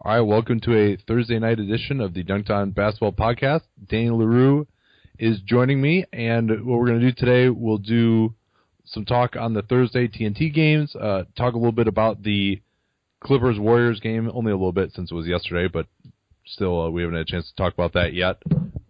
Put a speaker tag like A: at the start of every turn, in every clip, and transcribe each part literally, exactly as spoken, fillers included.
A: All right, welcome to a Thursday night edition of the Dunked On Basketball Podcast. Daniel Leroux is joining me, and what we're going to do today, we'll do some talk on the Thursday T N T games, uh, talk a little bit about the Clippers-Warriors game, only a little bit since it was yesterday, but still uh, we haven't had a chance to talk about that yet,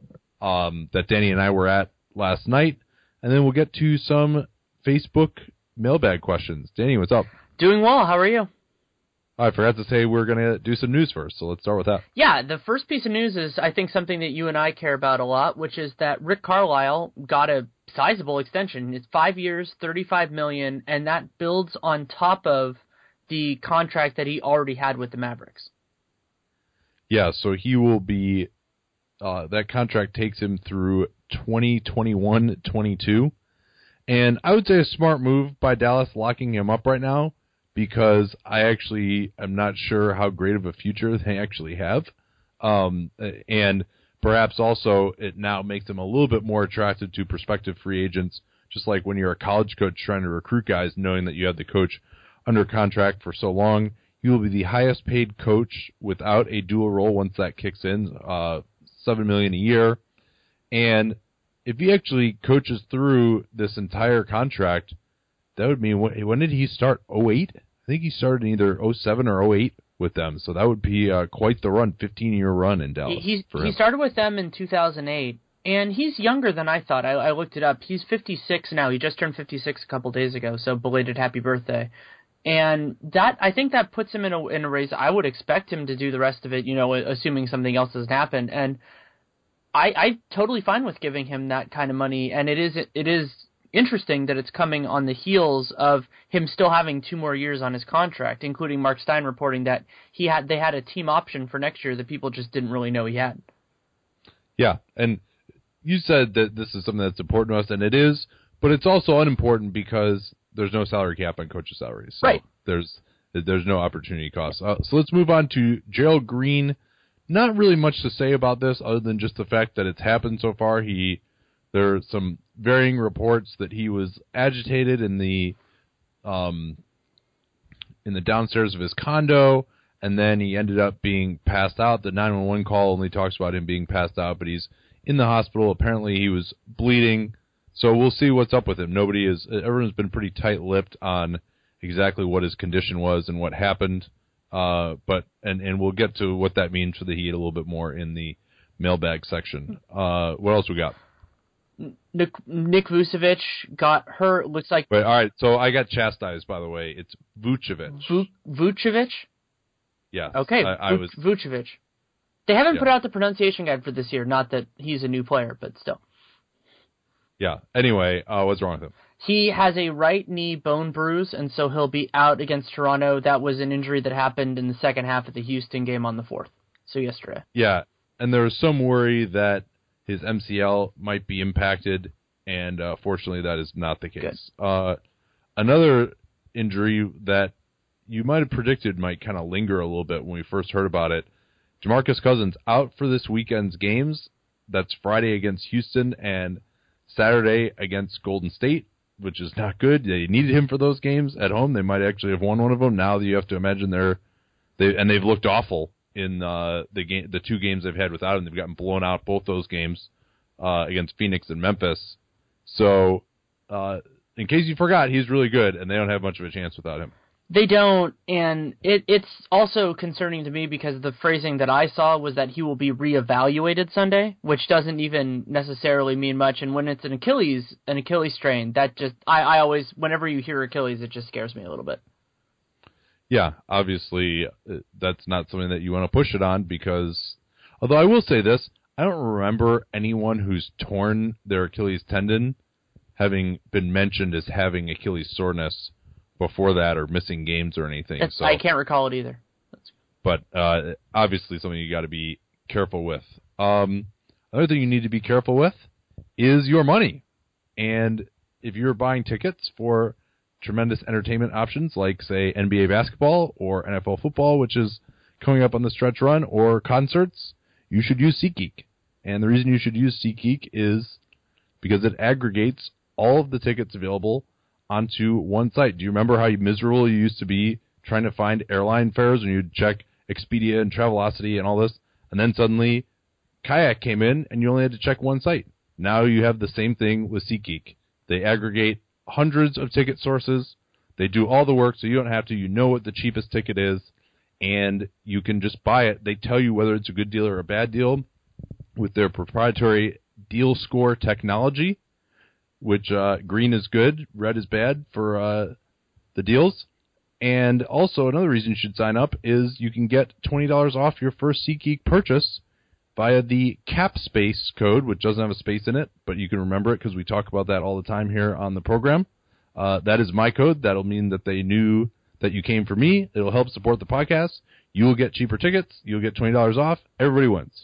A: um, that Danny and I were at last night, and then we'll get to some Facebook mailbag questions. Danny, what's up?
B: Doing well. How are you?
A: I forgot to say we're going to do some news first, so let's start with that.
B: Yeah, the first piece of news is, I think, something that you and I care about a lot, which is that Rick Carlisle got a sizable extension. It's five years, thirty-five million dollars, and that builds on top of the contract that he already had with the Mavericks.
A: Yeah, so he will be, uh, that contract takes him through twenty twenty-one twenty-two, and I would say a smart move by Dallas locking him up right now, because I actually am not sure how great of a future they actually have. Um, and perhaps also it now makes them a little bit more attractive to prospective free agents, just like when you're a college coach trying to recruit guys, knowing that you have the coach under contract for so long. You will be the highest paid coach without a dual role once that kicks in, uh, seven million dollars a year. And if he actually coaches through this entire contract, that would mean, when did he start? oh eight? I think he started in either oh seven or oh eight with them, so that would be uh, quite the run, fifteen-year run in Dallas.
B: He,
A: for
B: he started with them in two thousand eight, and he's younger than I thought. I, I looked it up. He's fifty-six now. He just turned fifty-six a couple days ago, so belated happy birthday. And that I think that puts him in a, in a race. I would expect him to do the rest of it, you know, assuming something else hasn't happened. And I, I'm totally fine with giving him that kind of money, and it is it is... interesting that it's coming on the heels of him still having two more years on his contract, including Mark Stein reporting that he had they had a team option for next year that people just didn't really know he had.
A: Yeah, and you said that this is something that's important to us, and it is, but it's also unimportant because there's no salary cap on coaches' salaries. So
B: right.
A: There's there's no opportunity cost. Uh, so let's move on to Gerald Green. Not really much to say about this other than just the fact that it's happened so far. He There are some varying reports that he was agitated in the um, in the downstairs of his condo, and then he ended up being passed out. The nine one one call only talks about him being passed out, but he's in the hospital. Apparently he was bleeding, so we'll see what's up with him. Nobody is. Everyone's been pretty tight-lipped on exactly what his condition was and what happened, uh, but and, and we'll get to what that means for the Heat a little bit more in the mailbag section. Uh, what else we got?
B: Nick, Nick Vucevic got hurt. Looks like.
A: Wait, all right. So I got chastised, by the way. It's Vucevic.
B: Vu- Vucevic.
A: Yeah.
B: Okay.
A: I, I
B: Vu-
A: was
B: Vucevic. They haven't
A: yeah.
B: put out the pronunciation guide for this year. Not that he's a new player, but still.
A: Yeah. Anyway, uh, what's wrong with him?
B: He has a right knee bone bruise, and so he'll be out against Toronto. That was an injury that happened in the second half of the Houston game on the fourth. So yesterday.
A: Yeah, and there was some worry that his M C L might be impacted, and uh, fortunately that is not the case. Uh, another injury that you might have predicted might kind of linger a little bit when we first heard about it, DeMarcus Cousins out for this weekend's games. That's Friday against Houston and Saturday against Golden State, which is not good. They needed him for those games at home. They might actually have won one of them. Now you have to imagine they're they and they've looked awful in uh, the game, the two games they've had without him. They've gotten blown out both those games uh, against Phoenix and Memphis. So, uh, in case you forgot, he's really good, and they don't have much of a chance without him.
B: They don't, and it, it's also concerning to me because the phrasing that I saw was that he will be reevaluated Sunday, which doesn't even necessarily mean much. And when it's an Achilles, an Achilles strain, that just I, I always, whenever you hear Achilles, it just scares me a little bit.
A: Yeah, obviously that's not something that you want to push it on because, although I will say this, I don't remember anyone who's torn their Achilles tendon having been mentioned as having Achilles soreness before that or missing games or anything.
B: That's,
A: so,
B: I can't recall it either. That's...
A: But uh, obviously something you got to be careful with. Um, another thing you need to be careful with is your money. And if you're buying tickets for tremendous entertainment options like, say, N B A basketball or N F L football, which is coming up on the stretch run, or concerts, you should use SeatGeek. And the reason you should use SeatGeek is because it aggregates all of the tickets available onto one site. Do you remember how miserable you used to be trying to find airline fares when you'd check Expedia and Travelocity and all this. And then suddenly Kayak came in and you only had to check one site. Now you have the same thing with SeatGeek. They aggregate hundreds of ticket sources. They do all the work so you don't have to. You know what the cheapest ticket is, and you can just buy it. They tell you whether it's a good deal or a bad deal with their proprietary deal score technology, which uh, green is good, red is bad for uh, the deals. And also another reason you should sign up is you can get twenty dollars off your first SeatGeek purchase via the CAPSPACE code, which doesn't have a space in it, but you can remember it because we talk about that all the time here on the program. Uh, that is my code. That'll mean that they knew that you came for me. It'll help support the podcast. You will get cheaper tickets. You'll get twenty dollars off. Everybody wins.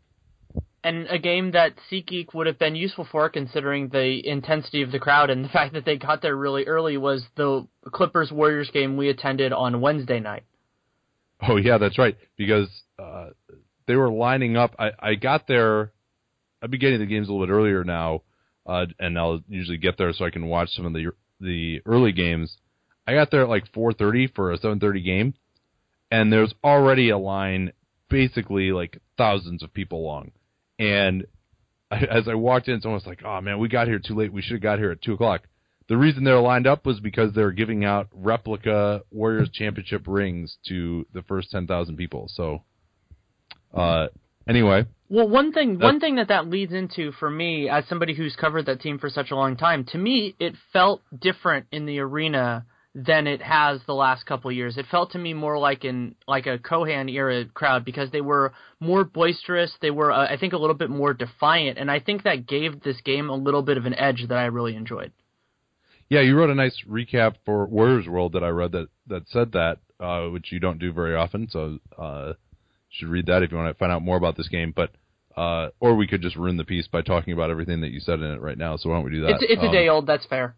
B: And a game that SeatGeek would have been useful for, considering the intensity of the crowd and the fact that they got there really early, was the Clippers-Warriors game we attended on Wednesday night.
A: Oh, yeah, that's right, because uh, they were lining up. I, I got there, I've been getting the games a little bit earlier now, uh, and I'll usually get there so I can watch some of the the early games. I got there at like four thirty for a seven thirty game, and there's already a line basically like thousands of people long. And I, as I walked in, someone was like, oh, man, we got here too late. We should have got here at two o'clock. The reason they were lined up was because they were giving out replica Warriors championship rings to the first ten thousand people. So, uh, anyway.
B: Well, one thing one thing that that leads into for me, as somebody who's covered that team for such a long time, to me, it felt different in the arena than it has the last couple of years. It felt to me more like in like a Kohan era crowd because they were more boisterous. They were, uh, I think, a little bit more defiant, and I think that gave this game a little bit of an edge that I really enjoyed.
A: Yeah, you wrote a nice recap for Warriors World that I read that, that said that, uh, which you don't do very often, so uh, you should read that if you want to find out more about this game. But uh, or we could just ruin the piece by talking about everything that you said in it right now, so why don't we do that?
B: It's, it's um, a day old, that's fair.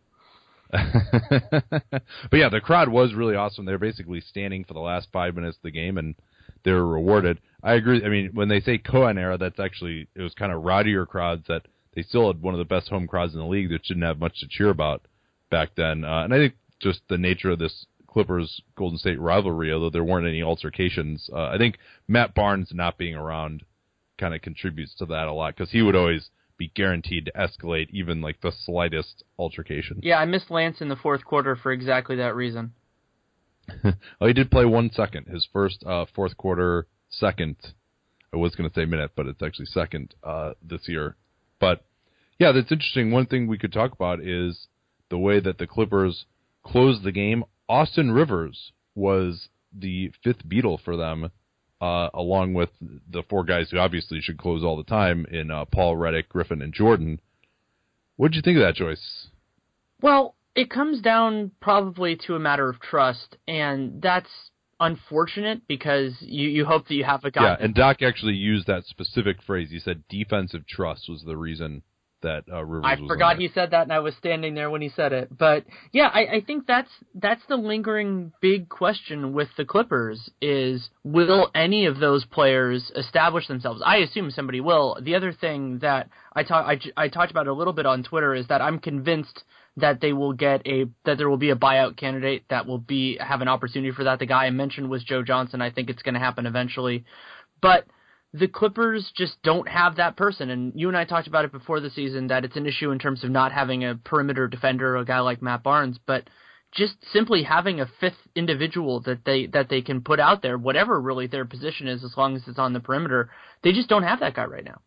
A: But yeah, the crowd was really awesome. They were basically standing for the last five minutes of the game, and they were rewarded. I agree. I mean, when they say Kohan era, that's actually, it was kind of rowdier crowds that they still had one of the best home crowds in the league that didn't have much to cheer about back then. Uh, and I think just the nature of this Clippers-Golden State rivalry, although there weren't any altercations, uh, I think Matt Barnes not being around kind of contributes to that a lot, because he would always be guaranteed to escalate even like the slightest altercation.
B: Yeah, I missed Lance in the fourth quarter for exactly that reason.
A: Well, he did play one second. His first uh, fourth quarter second. I was going to say minute, but it's actually second uh, this year. But yeah, that's interesting. One thing we could talk about is the way that the Clippers closed the game. Austin Rivers was the fifth Beatle for them, uh, along with the four guys who obviously should close all the time in uh, Paul, Redick, Griffin, and Jordan. What did you think of that, Joyce?
B: Well, it comes down probably to a matter of trust, and that's unfortunate because you, you hope that you have a guy.
A: Yeah, and Doc actually used that specific phrase. He said defensive trust was the reason that uh, Rivers
B: I
A: was
B: forgot he said that, and I was standing there when he said it. But yeah, I, I think that's that's the lingering big question with the Clippers is, will any of those players establish themselves? I assume somebody will. The other thing that I, talk, I, I talked about a little bit on Twitter is that I'm convinced that they will get a that there will be a buyout candidate that will be have an opportunity for that. The guy I mentioned was Joe Johnson. I think it's going to happen eventually. But the Clippers just don't have that person, and you and I talked about it before the season that it's an issue in terms of not having a perimeter defender, a guy like Matt Barnes, but just simply having a fifth individual that they that they can put out there, whatever really their position is, as long as it's on the perimeter. They just don't have that guy right now.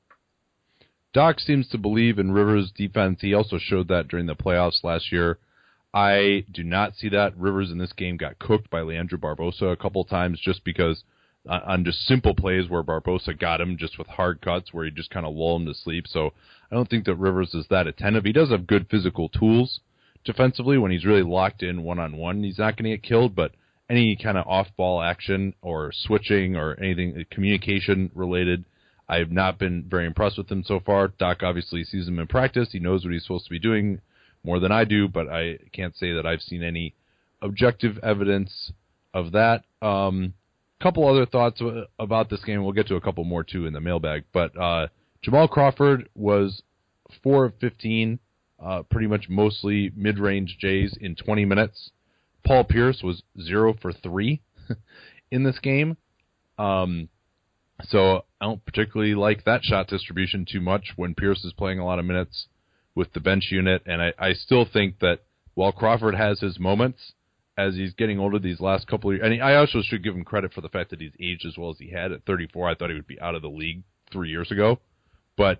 A: Doc seems to believe in Rivers' defense. He also showed that during the playoffs last year. I do not see that. Rivers in this game got cooked by Leandro Barbosa a couple times just because uh, on just simple plays where Barbosa got him just with hard cuts where he just kind of lulled him to sleep. So I don't think that Rivers is that attentive. He does have good physical tools defensively when he's really locked in one-on-one. He's not going to get killed, but any kind of off-ball action or switching or anything communication-related, I have not been very impressed with him so far. Doc obviously sees him in practice. He knows what he's supposed to be doing more than I do, but I can't say that I've seen any objective evidence of that. Um, couple other thoughts about this game. We'll get to a couple more, too, in the mailbag. But uh, Jamal Crawford was four of fifteen, uh, pretty much mostly mid-range Jays in twenty minutes. Paul Pierce was zero for three in this game. Um, so I don't particularly like that shot distribution too much when Pierce is playing a lot of minutes with the bench unit. And I, I still think that while Crawford has his moments as he's getting older these last couple of years, and I also should give him credit for the fact that he's aged as well as he had at thirty-four. I thought he would be out of the league three years ago. But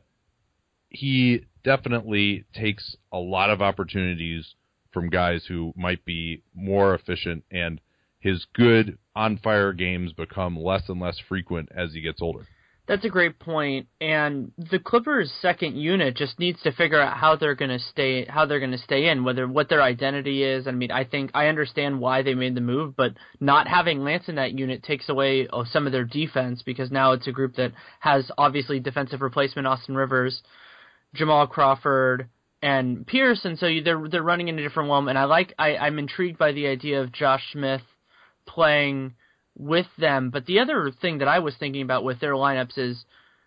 A: he definitely takes a lot of opportunities from guys who might be more efficient, and his good on-fire games become less and less frequent as he gets older.
B: That's a great point, and the Clippers' second unit just needs to figure out how they're going to stay, how they're going to stay in, whether what their identity is. I mean, I think I understand why they made the move, but not having Lance in that unit takes away oh, some of their defense, because now it's a group that has obviously defensive replacement Austin Rivers, Jamal Crawford, and Pierce, and so you, they're they're running in a different realm. And I like I, I'm intrigued by the idea of Josh Smith playing with them. But the other thing that I was thinking about with their lineups is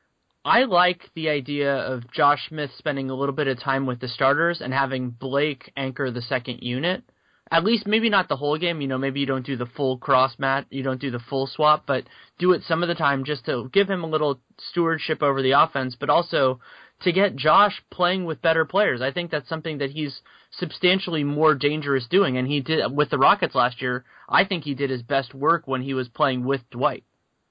B: I like the idea of Josh Smith spending a little bit of time with the starters and having Blake anchor the second unit. At least maybe not the whole game, you know, maybe you don't do the full cross mat, you don't do the full swap, but do it some of the time just to give him a little stewardship over the offense, but also to get Josh playing with better players. I think that's something that he's substantially more dangerous doing, and he did with the Rockets last year. I think he did his best work when he was playing with Dwight.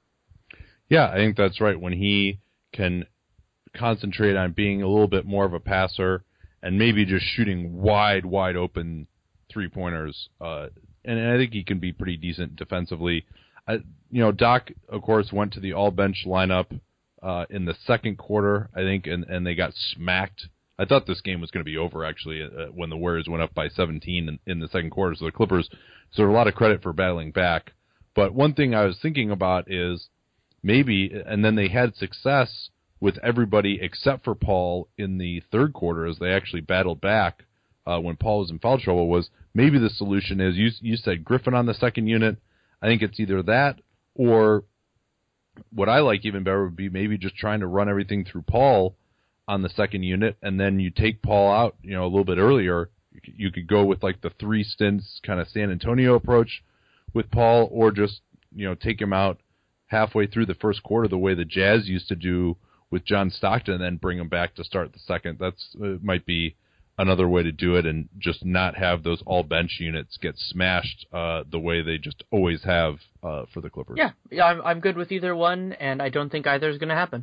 A: Yeah, I think that's right. When he can concentrate on being a little bit more of a passer and maybe just shooting wide, wide open three-pointers, uh, and, and I think he can be pretty decent defensively. I, you know, Doc, of course, went to the all-bench lineup uh, in the second quarter, I think, and, and they got smacked. I thought this game was going to be over, actually, uh, when the Warriors went up by seventeen in, in the second quarter. So the Clippers deserve a lot of credit for battling back. But one thing I was thinking about is maybe, and then they had success with everybody except for Paul in the third quarter as they actually battled back uh, when Paul was in foul trouble, was maybe the solution is, you, you said Griffin on the second unit. I think it's either that or what I like even better would be maybe just trying to run everything through Paul on the second unit, and then you take Paul out, you know, a little bit earlier. You could go with like the three stints kind of San Antonio approach with Paul, or just, you know, take him out halfway through the first quarter the way the Jazz used to do with John Stockton, and then bring him back to start the second. That's uh, might be another way to do it, and just not have those all bench units get smashed uh, the way they just always have uh, for the Clippers.
B: Yeah, yeah, I'm, I'm good with either one, and I don't think either is going to happen.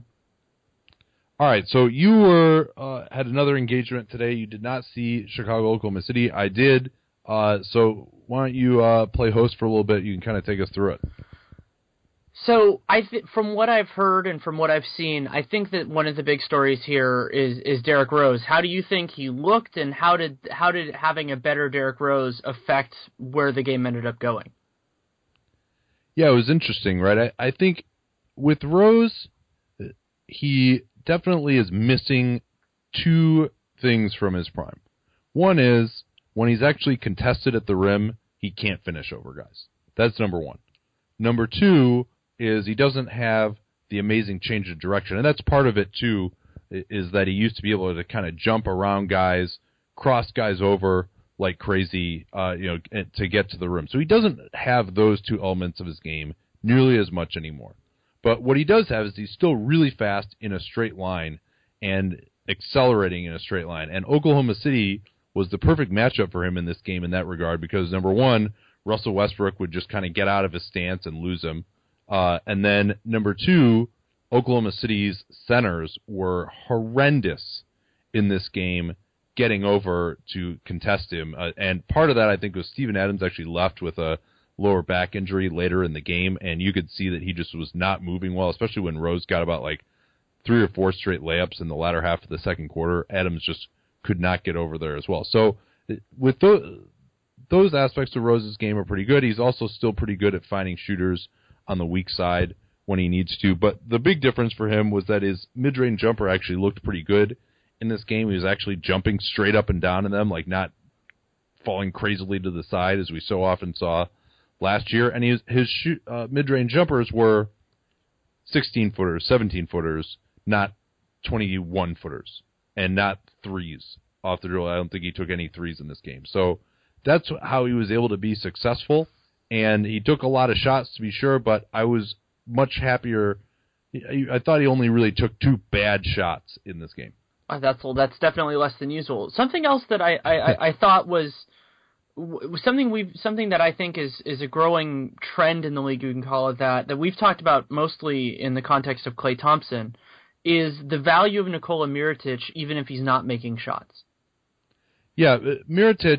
A: All right, so you were uh, had another engagement today. You did not see Chicago, Oklahoma City. I did. Uh, so why don't you uh, play host for a little bit? You can kind of take us through it.
B: So I th- from what I've heard and from what I've seen, I think that one of the big stories here is is Derrick Rose. How do you think he looked, and how did how did having a better Derrick Rose affect where the game ended up going?
A: Yeah, it was interesting, right? I, I think with Rose, he definitely is missing two things from his prime. One is when he's actually contested at the rim, he can't finish over guys. That's number one. Number two is he doesn't have the amazing change of direction, and that's part of it too, is that he used to be able to kind of jump around guys, cross guys over like crazy, uh, you know, to get to the rim. So he doesn't have those two elements of his game nearly as much anymore. But what he does have is he's still really fast in a straight line and accelerating in a straight line. And Oklahoma City was the perfect matchup for him in this game in that regard, because number one, Russell Westbrook would just kind of get out of his stance and lose him. Uh, and then number two, Oklahoma City's centers were horrendous in this game, getting over to contest him. Uh, and part of that, I think, was Steven Adams actually left with a lower back injury later in the game, and you could see that he just was not moving well, especially when Rose got about like three or four straight layups in the latter half of the second quarter. Adams just could not get over there as well. So with those, those aspects of Rose's game are pretty good. He's also still pretty good at finding shooters on the weak side when he needs to. But the big difference for him was that his mid-range jumper actually looked pretty good in this game. He was actually jumping straight up and down in them, like not falling crazily to the side as we so often saw last year. And his, his shoot, uh, mid-range jumpers were sixteen-footers, seventeen-footers, not twenty-one-footers, and not threes off the drill. I don't think he took any threes in this game. So that's how he was able to be successful. And he took a lot of shots, to be sure, but I was much happier. I thought he only really took two bad shots in this game.
B: Uh, that's well, that's definitely less than usual. Something else that I, I, I thought was something we something that I think is, is a growing trend in the league. You can call it that. That we've talked about mostly in the context of Klay Thompson is the value of Nikola Mirotic, even if he's not making shots.
A: Yeah, Mirotic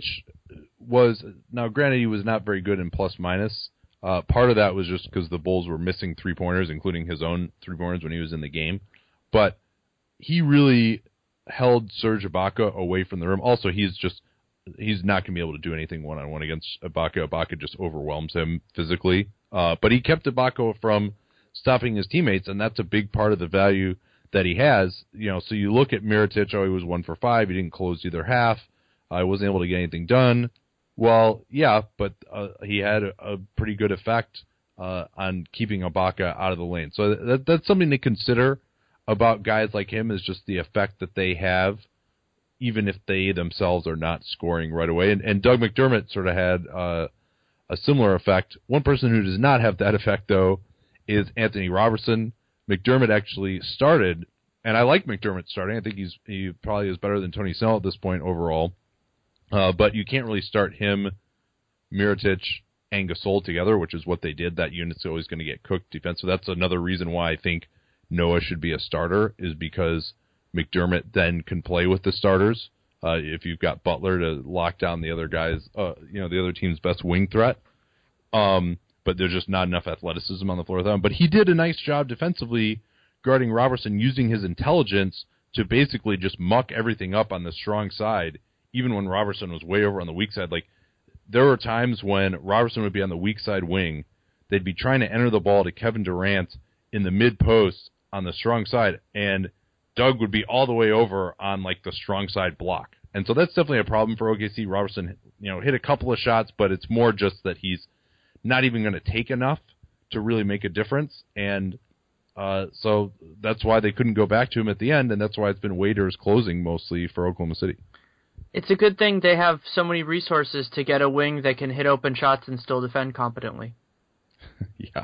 A: was now granted he was not very good in plus minus. Uh, part of that was just because the Bulls were missing three pointers, including his own three pointers when he was in the game. But he really held Serge Ibaka away from the rim. Also, he's just he's not going to be able to do anything one-on-one against Ibaka. Ibaka just overwhelms him physically. Uh, but he kept Ibaka from stopping his teammates, and that's a big part of the value that he has. You know, so you look at Mirotic, oh, he was one for five. He didn't close either half. I uh, wasn't able to get anything done. Well, yeah, but uh, he had a, a pretty good effect uh, on keeping Ibaka out of the lane. So that, that's something to consider about guys like him, is just the effect that they have, even if they themselves are not scoring right away. And, and Doug McDermott sort of had uh, a similar effect. One person who does not have that effect, though, is Anthony Robertson. McDermott actually started, and I like McDermott starting. I think he's he probably is better than Tony Snell at this point overall. Uh, but you can't really start him, Mirotic, and Gasol together, which is what they did. That unit's always going to get cooked defensively. That's another reason why I think Noah should be a starter, is because McDermott then can play with the starters. Uh, if you've got Butler to lock down the other guys, uh, you know, the other team's best wing threat. Um, but there's just not enough athleticism on the floor with him. But he did a nice job defensively guarding Robertson, using his intelligence to basically just muck everything up on the strong side, even when Robertson was way over on the weak side. Like, there were times when Robertson would be on the weak side wing. They'd be trying to enter the ball to Kevin Durant in the mid-post on the strong side, and Doug would be all the way over on, like, the strong side block. And so that's definitely a problem for O K C. Robertson, you know, hit a couple of shots, but it's more just that he's not even going to take enough to really make a difference. And uh, so that's why they couldn't go back to him at the end, and that's why it's been Waiters closing mostly for Oklahoma City.
B: It's a good thing they have so many resources to get a wing that can hit open shots and still defend competently.
A: yeah.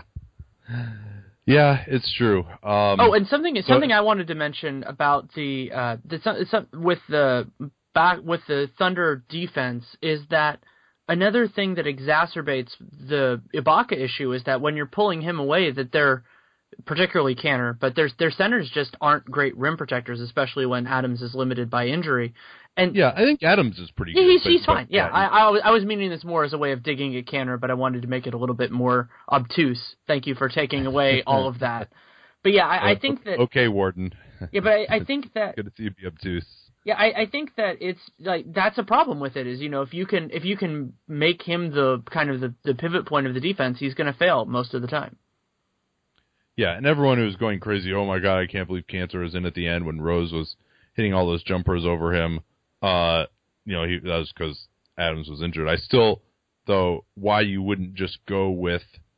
A: Yeah, it's true. Um,
B: oh, and something something I wanted to mention about the uh, the with the back with the Thunder defense is that another thing that exacerbates the Ibaka issue is that when you're pulling him away, that they're particularly Kanter, but their their centers just aren't great rim protectors, especially when Adams is limited by injury. And
A: yeah, I think Adams is pretty good.
B: He's,
A: but,
B: he's fine.
A: But,
B: yeah,
A: yeah
B: I, I, was, I was meaning this more as a way of digging at Kanter, but I wanted to make it a little bit more obtuse. Thank you for taking away all of that. But yeah, I, uh, I think that...
A: Okay, Warden.
B: Yeah, but I, I think that...
A: Good to see you be obtuse.
B: Yeah, I, I think that it's like that's a problem with it. Is you know if you can if you can make him the kind of the, the pivot point of the defense, he's going to fail most of the time.
A: Yeah, and everyone who was going crazy, oh my god, I can't believe Kanter was in at the end when Rose was hitting all those jumpers over him. Uh, you know, he, that was because Adams was injured. I still, though, why you wouldn't just go with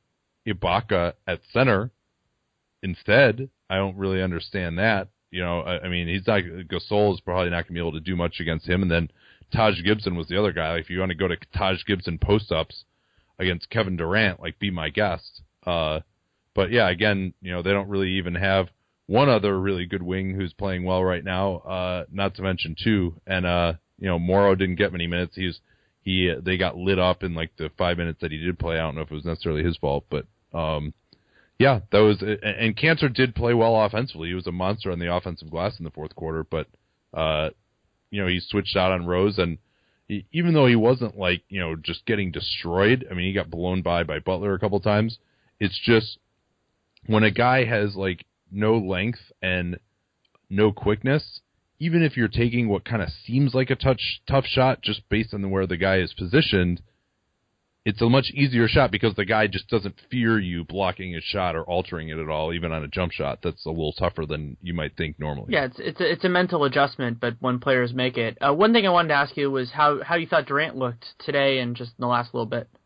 A: Ibaka at center instead, I don't really understand that. You know, I, I mean, he's not, Gasol is probably not going to be able to do much against him, and then Taj Gibson was the other guy. Like, if you want to go to Taj Gibson post-ups against Kevin Durant, like, be my guest. Uh, but yeah, again, you know, they don't really even have one other really good wing who's playing well right now, uh, not to mention two. And, uh, you know, Morrow didn't get many minutes. He's, he, they got lit up in like the five minutes that he did play. I don't know if it was necessarily his fault, but, um, yeah, that was, and Kanter did play well offensively. He was a monster on the offensive glass in the fourth quarter, but, uh, you know, he switched out on Rose, and he, even though he wasn't like, you know, just getting destroyed, I mean, he got blown by by Butler a couple times. It's just when a guy has like no length and no quickness, even if you're taking what kind of seems like a touch tough shot just based on where the guy is positioned, it's a much easier shot because the guy just doesn't fear you blocking his shot or altering it at all, even on a jump shot. That's a little tougher than you might think normally.
B: Yeah, it's it's a, it's a mental adjustment, but when players make it. Uh, one thing I wanted to ask you was how, how you thought Durant looked today and just in the last little bit.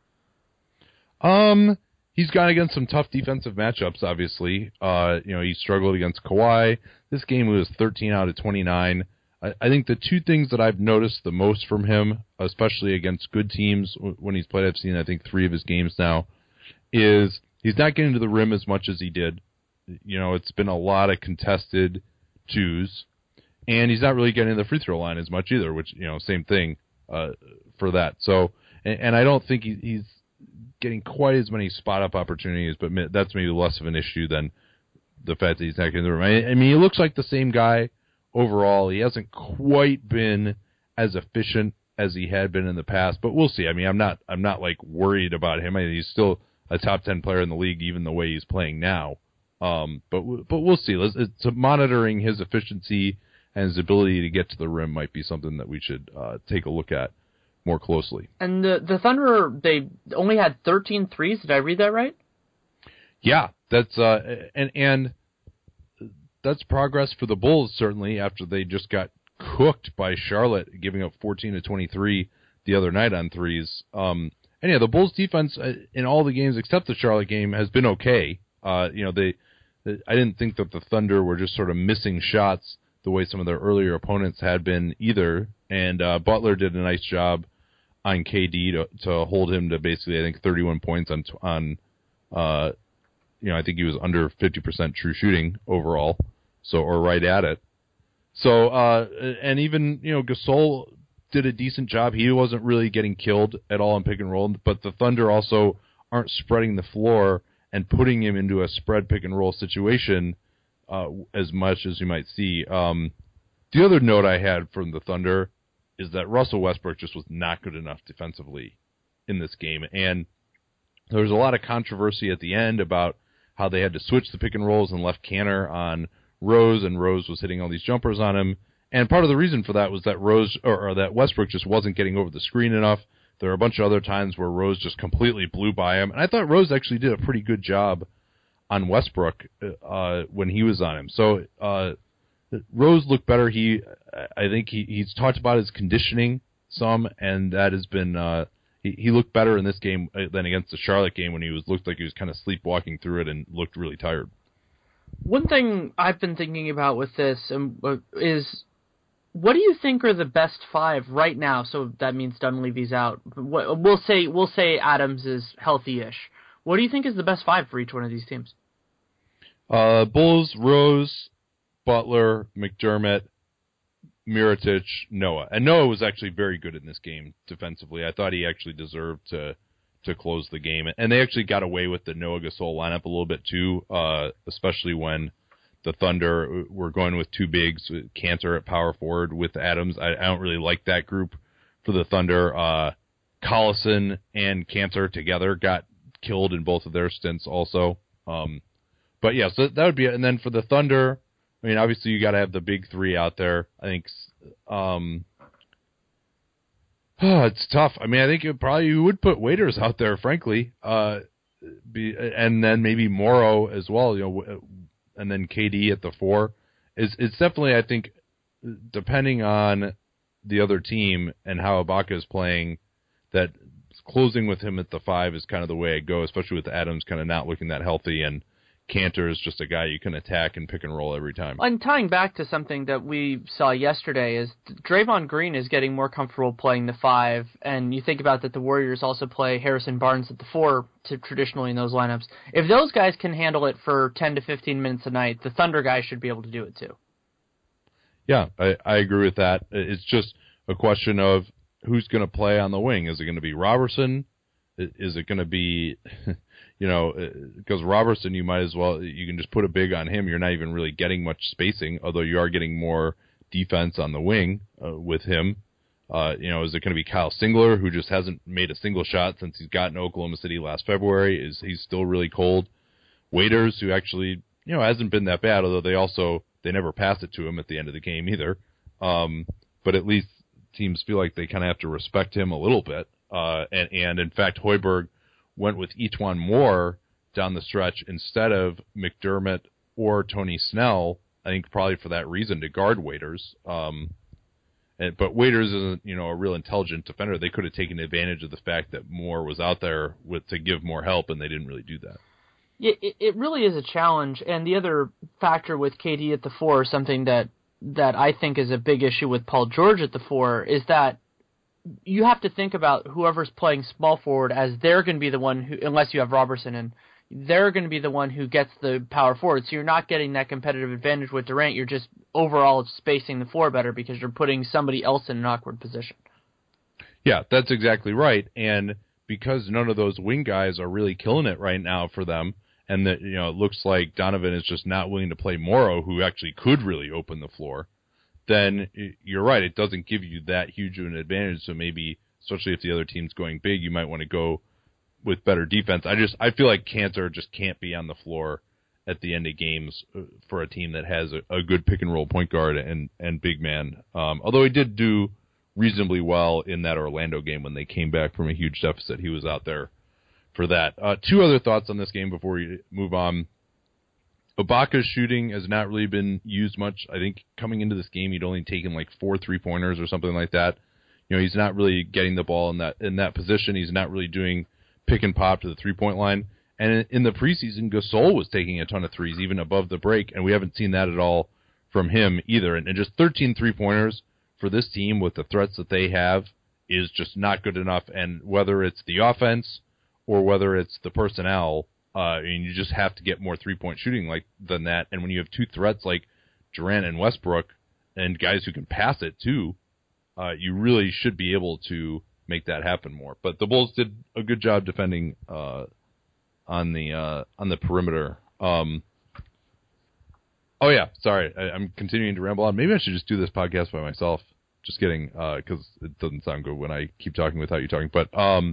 A: Um... He's gone against some tough defensive matchups, obviously. Uh, you know, he struggled against Kawhi. This game was thirteen out of twenty-nine. I, I think the two things that I've noticed the most from him, especially against good teams when he's played, I've seen, I think, three of his games now, is he's not getting to the rim as much as he did. You know, it's been a lot of contested twos, and he's not really getting to the free throw line as much either, which, you know, same thing uh, for that. So, and, and I don't think he, he's getting quite as many spot-up opportunities, but that's maybe less of an issue than the fact that he's not getting to the rim. I, I mean, he looks like the same guy overall. He hasn't quite been as efficient as he had been in the past, but we'll see. I mean, I'm not, I'm not like worried about him. I mean, he's still a top ten player in the league, even the way he's playing now. Um, but but we'll see. Let's, it's monitoring his efficiency and his ability to get to the rim might be something that we should uh, take a look at more closely.
B: And the the Thunder, they only had thirteen threes. Did I read that right?
A: Yeah, that's uh, and and that's progress for the Bulls certainly after they just got cooked by Charlotte, giving up fourteen to twenty-three the other night on threes. Um, and yeah, the Bulls defense in all the games except the Charlotte game has been okay. Uh, you know, they. I didn't think that the Thunder were just sort of missing shots the way some of their earlier opponents had been either. And uh, Butler did a nice job on K D to to hold him to basically, I think, thirty-one points on on. Uh, you know, I think he was under fifty percent true shooting overall, so or right at it. So uh, and even you know Gasol did a decent job. He wasn't really getting killed at all in pick and roll, but the Thunder also aren't spreading the floor and putting him into a spread pick and roll situation uh, as much as you might see. Um, the other note I had from the Thunder is that Russell Westbrook just was not good enough defensively in this game. And there was a lot of controversy at the end about how they had to switch the pick and rolls and left Kanter on Rose, and Rose was hitting all these jumpers on him. And part of the reason for that was that Rose or, or that Westbrook just wasn't getting over the screen enough. There were a bunch of other times where Rose just completely blew by him. And I thought Rose actually did a pretty good job on Westbrook uh, when he was on him. So uh, Rose looked better. He, I think he, he's talked about his conditioning some, and that has been uh, he, he looked better in this game than against the Charlotte game when he was looked like he was kind of sleepwalking through it and looked really tired.
B: One thing I've been thinking about with this um, is, what do you think are the best five right now? So that means Dunleavy's out. We'll say we'll say Adams is healthy-ish. What do you think is the best five for each one of these teams?
A: Uh, Bulls, Rose, Butler, McDermott, Mirotic, Noah. And Noah was actually very good in this game defensively. I thought he actually deserved to to close the game. And they actually got away with the Noah Gasol lineup a little bit too, uh, especially when the Thunder were going with two bigs, Kanter at power forward with Adams. I, I don't really like that group for the Thunder. Uh, Collison and Kanter together got killed in both of their stints also. Um, but yeah, so that would be it. And then for the Thunder, I mean, obviously you got to have the big three out there. I think um, oh, it's tough. I mean, I think it probably you would put Waiters out there, frankly, uh, be, and then maybe Morrow as well. You know. And then K D at the four. It's, it's definitely, I think, depending on the other team and how Ibaka is playing, that closing with him at the five is kind of the way I go, especially with Adams kind of not looking that healthy, and Kanter is just a guy you can attack and pick and roll every time.
B: And tying back to something that we saw yesterday is Draymond Green is getting more comfortable playing the five, and you think about that the Warriors also play Harrison Barnes at the four to traditionally in those lineups. If those guys can handle it for ten to fifteen minutes a night, the Thunder guys should be able to do it too.
A: Yeah, I, I agree with that. It's just a question of who's going to play on the wing. Is it going to be Robertson? Is it going to be... You know, because Robertson, you might as well, you can just put a big on him. You're not even really getting much spacing, although you are getting more defense on the wing uh, with him. Uh, you know, is it going to be Kyle Singler, who just hasn't made a single shot since he's gotten to Oklahoma City last February? Is he's still really cold? Waiters, who actually, you know, hasn't been that bad, although they also, they never passed it to him at the end of the game either. Um, but at least teams feel like they kind of have to respect him a little bit. Uh, and, and in fact, Hoiberg went with Etuan Moore down the stretch instead of McDermott or Tony Snell, I think probably for that reason, to guard Waiters. Um, and, but Waiters isn't, you know, a real intelligent defender. They could have taken advantage of the fact that Moore was out there with to give more help, and they didn't really do that.
B: Yeah, it, it really is a challenge. And the other factor with K D at the four, something that, that I think is a big issue with Paul George at the four, is that you have to think about whoever's playing small forward as they're going to be the one who, unless you have Robertson and they're going to be the one who gets the power forward. So you're not getting that competitive advantage with Durant. You're just overall spacing the floor better because you're putting somebody else in an awkward position.
A: Yeah, that's exactly right. And because none of those wing guys are really killing it right now for them, and that, you know, it looks like Donovan is just not willing to play Morrow, who actually could really open the floor, then you're right, it doesn't give you that huge of an advantage. So maybe, especially if the other team's going big, you might want to go with better defense. I just I feel like Kanter just can't be on the floor at the end of games for a team that has a, a good pick and roll point guard and, and big man. Um, although he did do reasonably well in that Orlando game when they came back from a huge deficit. He was out there for that. Uh, two other thoughts on this game before we move on. Ibaka's shooting has not really been used much. I think coming into this game, he'd only taken like four three-pointers or something like that. You know, he's not really getting the ball in that in that position. He's not really doing pick and pop to the three-point line. And in, in the preseason, Gasol was taking a ton of threes, even above the break, and we haven't seen that at all from him either. And, and just thirteen three-pointers for this team with the threats that they have is just not good enough. And whether it's the offense or whether it's the personnel, uh, and you just have to get more three-point shooting like than that. And when you have two threats like Durant and Westbrook and guys who can pass it too, uh, you really should be able to make that happen more. But the Bulls did a good job defending uh, on the uh, on the perimeter. Um, oh yeah, sorry, I, I'm continuing to ramble on. Maybe I should just do this podcast by myself. Just kidding, because uh, it doesn't sound good when I keep talking without you talking. But um,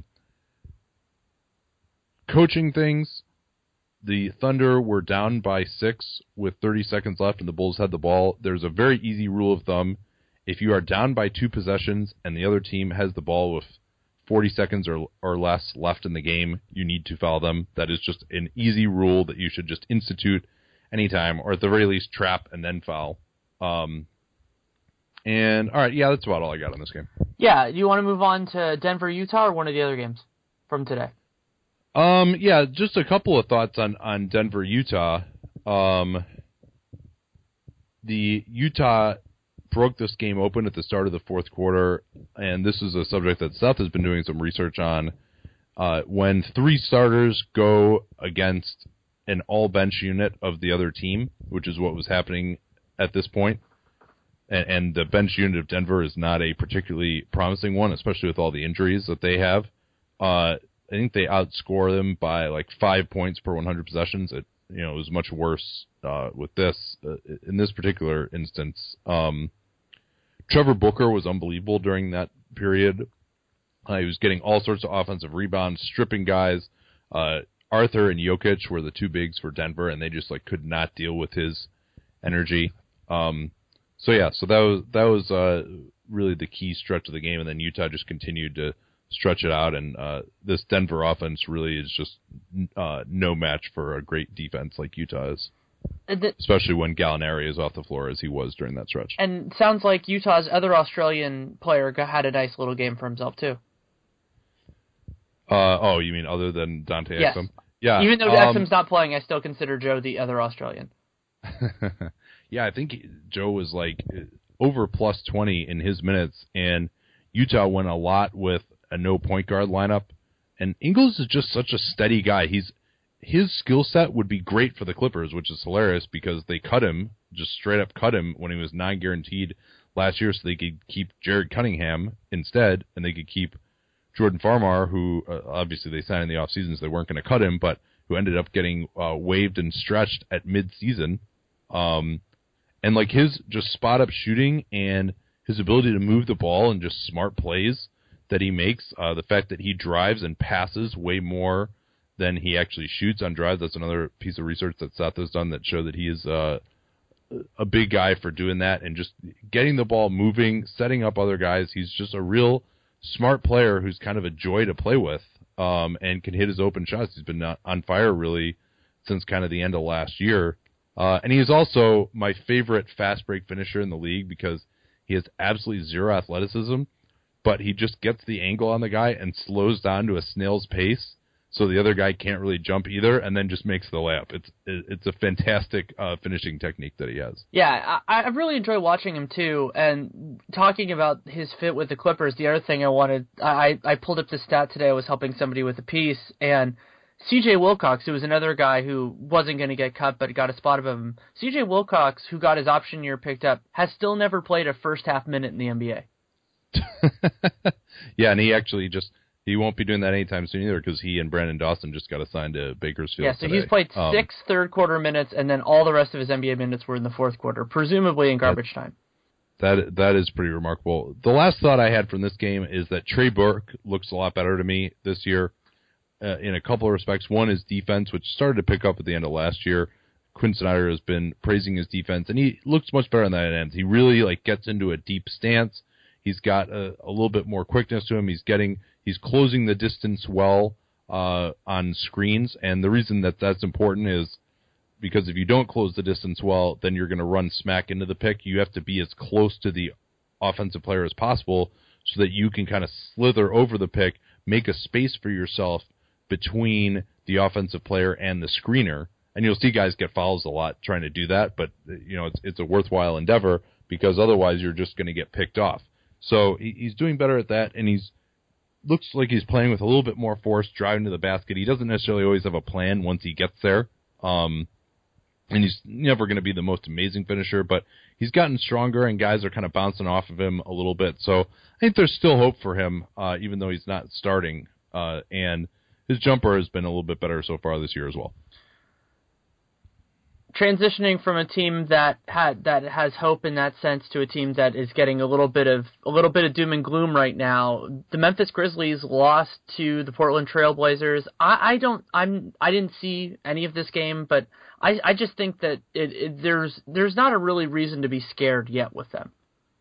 A: coaching things, the Thunder were down by six with thirty seconds left, and the Bulls had the ball. There's a very easy rule of thumb. If you are down by two possessions and the other team has the ball with forty seconds or or less left in the game, you need to foul them. That is just an easy rule that you should just institute anytime, or at the very least trap and then foul. Um, and, all right, yeah, that's about all I got on this game.
B: Yeah, do you want to move on to Denver, Utah, or one of the other games from today?
A: Um, yeah, just a couple of thoughts on, on Denver, Utah. Um, the Utah broke this game open at the start of the fourth quarter, and this is a subject that Seth has been doing some research on. Uh, when three starters go against an all-bench unit of the other team, which is what was happening at this point, and, and the bench unit of Denver is not a particularly promising one, especially with all the injuries that they have. Uh, I think they outscore them by like five points per one hundred possessions. It, you know, it was much worse uh, with this. Uh, in this particular instance, um, Trevor Booker was unbelievable during that period. Uh, he was getting all sorts of offensive rebounds, stripping guys. Uh, Arthur and Jokic were the two bigs for Denver, and they just like could not deal with his energy. Um, so yeah, so that was that was uh, really the key stretch of the game, and then Utah just continued to stretch it out, and uh, this Denver offense really is just uh, no match for a great defense like Utah is, the, especially when Gallinari is off the floor as he was during that stretch.
B: And sounds like Utah's other Australian player had a nice little game for himself too.
A: Uh, oh, you mean other than Dante
B: yes.
A: Exum? Yeah.
B: Even though
A: um,
B: Exum's not playing, I still consider Joe the other Australian.
A: Yeah, I think Joe was like over plus twenty in his minutes, and Utah went a lot with a no point guard lineup. And Ingles is just such a steady guy. He's his skill set would be great for the Clippers, which is hilarious because they cut him, just straight up cut him when he was non-guaranteed last year, so they could keep Jared Cunningham instead, and they could keep Jordan Farmar, who uh, obviously they signed in the offseason, so they weren't going to cut him, but who ended up getting uh, waived and stretched at mid-season. Um, and like his just spot-up shooting and his ability to move the ball and just smart plays that he makes, uh, the fact that he drives and passes way more than he actually shoots on drives, that's another piece of research that Seth has done that show that he is uh, a big guy for doing that and just getting the ball moving, setting up other guys. He's just a real smart player who's kind of a joy to play with, um, and can hit his open shots. He's been on fire really since kind of the end of last year. Uh, and he is also my favorite fast break finisher in the league because he has absolutely zero athleticism, but he just gets the angle on the guy and slows down to a snail's pace so the other guy can't really jump either, and then just makes the layup. It's it's a fantastic uh, finishing technique that he has.
B: Yeah, I, I really enjoy watching him too, and talking about his fit with the Clippers, the other thing I wanted, I, I pulled up the stat today, I was helping somebody with a piece, and C J Wilcox, who was another guy who wasn't going to get cut but got a spot above him. C J Wilcox, who got his option year picked up, has still never played a first half minute in the N B A.
A: Yeah, and he actually just he won't be doing that anytime soon either because he and Brandon Dawson just got assigned to Bakersfield.
B: Yeah, so
A: today.
B: he's played
A: um,
B: six third quarter minutes, and then all the rest of his N B A minutes were in the fourth quarter, presumably in garbage
A: that,
B: time.
A: That that is pretty remarkable. The last thought I had from this game is that Trey Burke looks a lot better to me this year uh, in a couple of respects. One is defense, which started to pick up at the end of last year. Quinn Snyder has been praising his defense, and he looks much better on that end. He really like gets into a deep stance. He's got a, a little bit more quickness to him. He's getting he's closing the distance well uh, on screens, and the reason that that's important is because if you don't close the distance well, then you're going to run smack into the pick. You have to be as close to the offensive player as possible so that you can kind of slither over the pick, make a space for yourself between the offensive player and the screener. And you'll see guys get fouls a lot trying to do that, but you know it's it's a worthwhile endeavor because otherwise you're just going to get picked off. So he's doing better at that, and he's looks like he's playing with a little bit more force, driving to the basket. He doesn't necessarily always have a plan once he gets there, um, and he's never going to be the most amazing finisher, but he's gotten stronger, and guys are kind of bouncing off of him a little bit. So I think there's still hope for him, uh, even though he's not starting, uh, and his jumper has been a little bit better so far this year as well.
B: Transitioning from a team that had that has hope in that sense to a team that is getting a little bit of a little bit of doom and gloom right now, the Memphis Grizzlies lost to the Portland Trail Blazers. I, I don't I'm I didn't see any of this game, but I, I just think that it, it, there's there's not a really reason to be scared yet with them.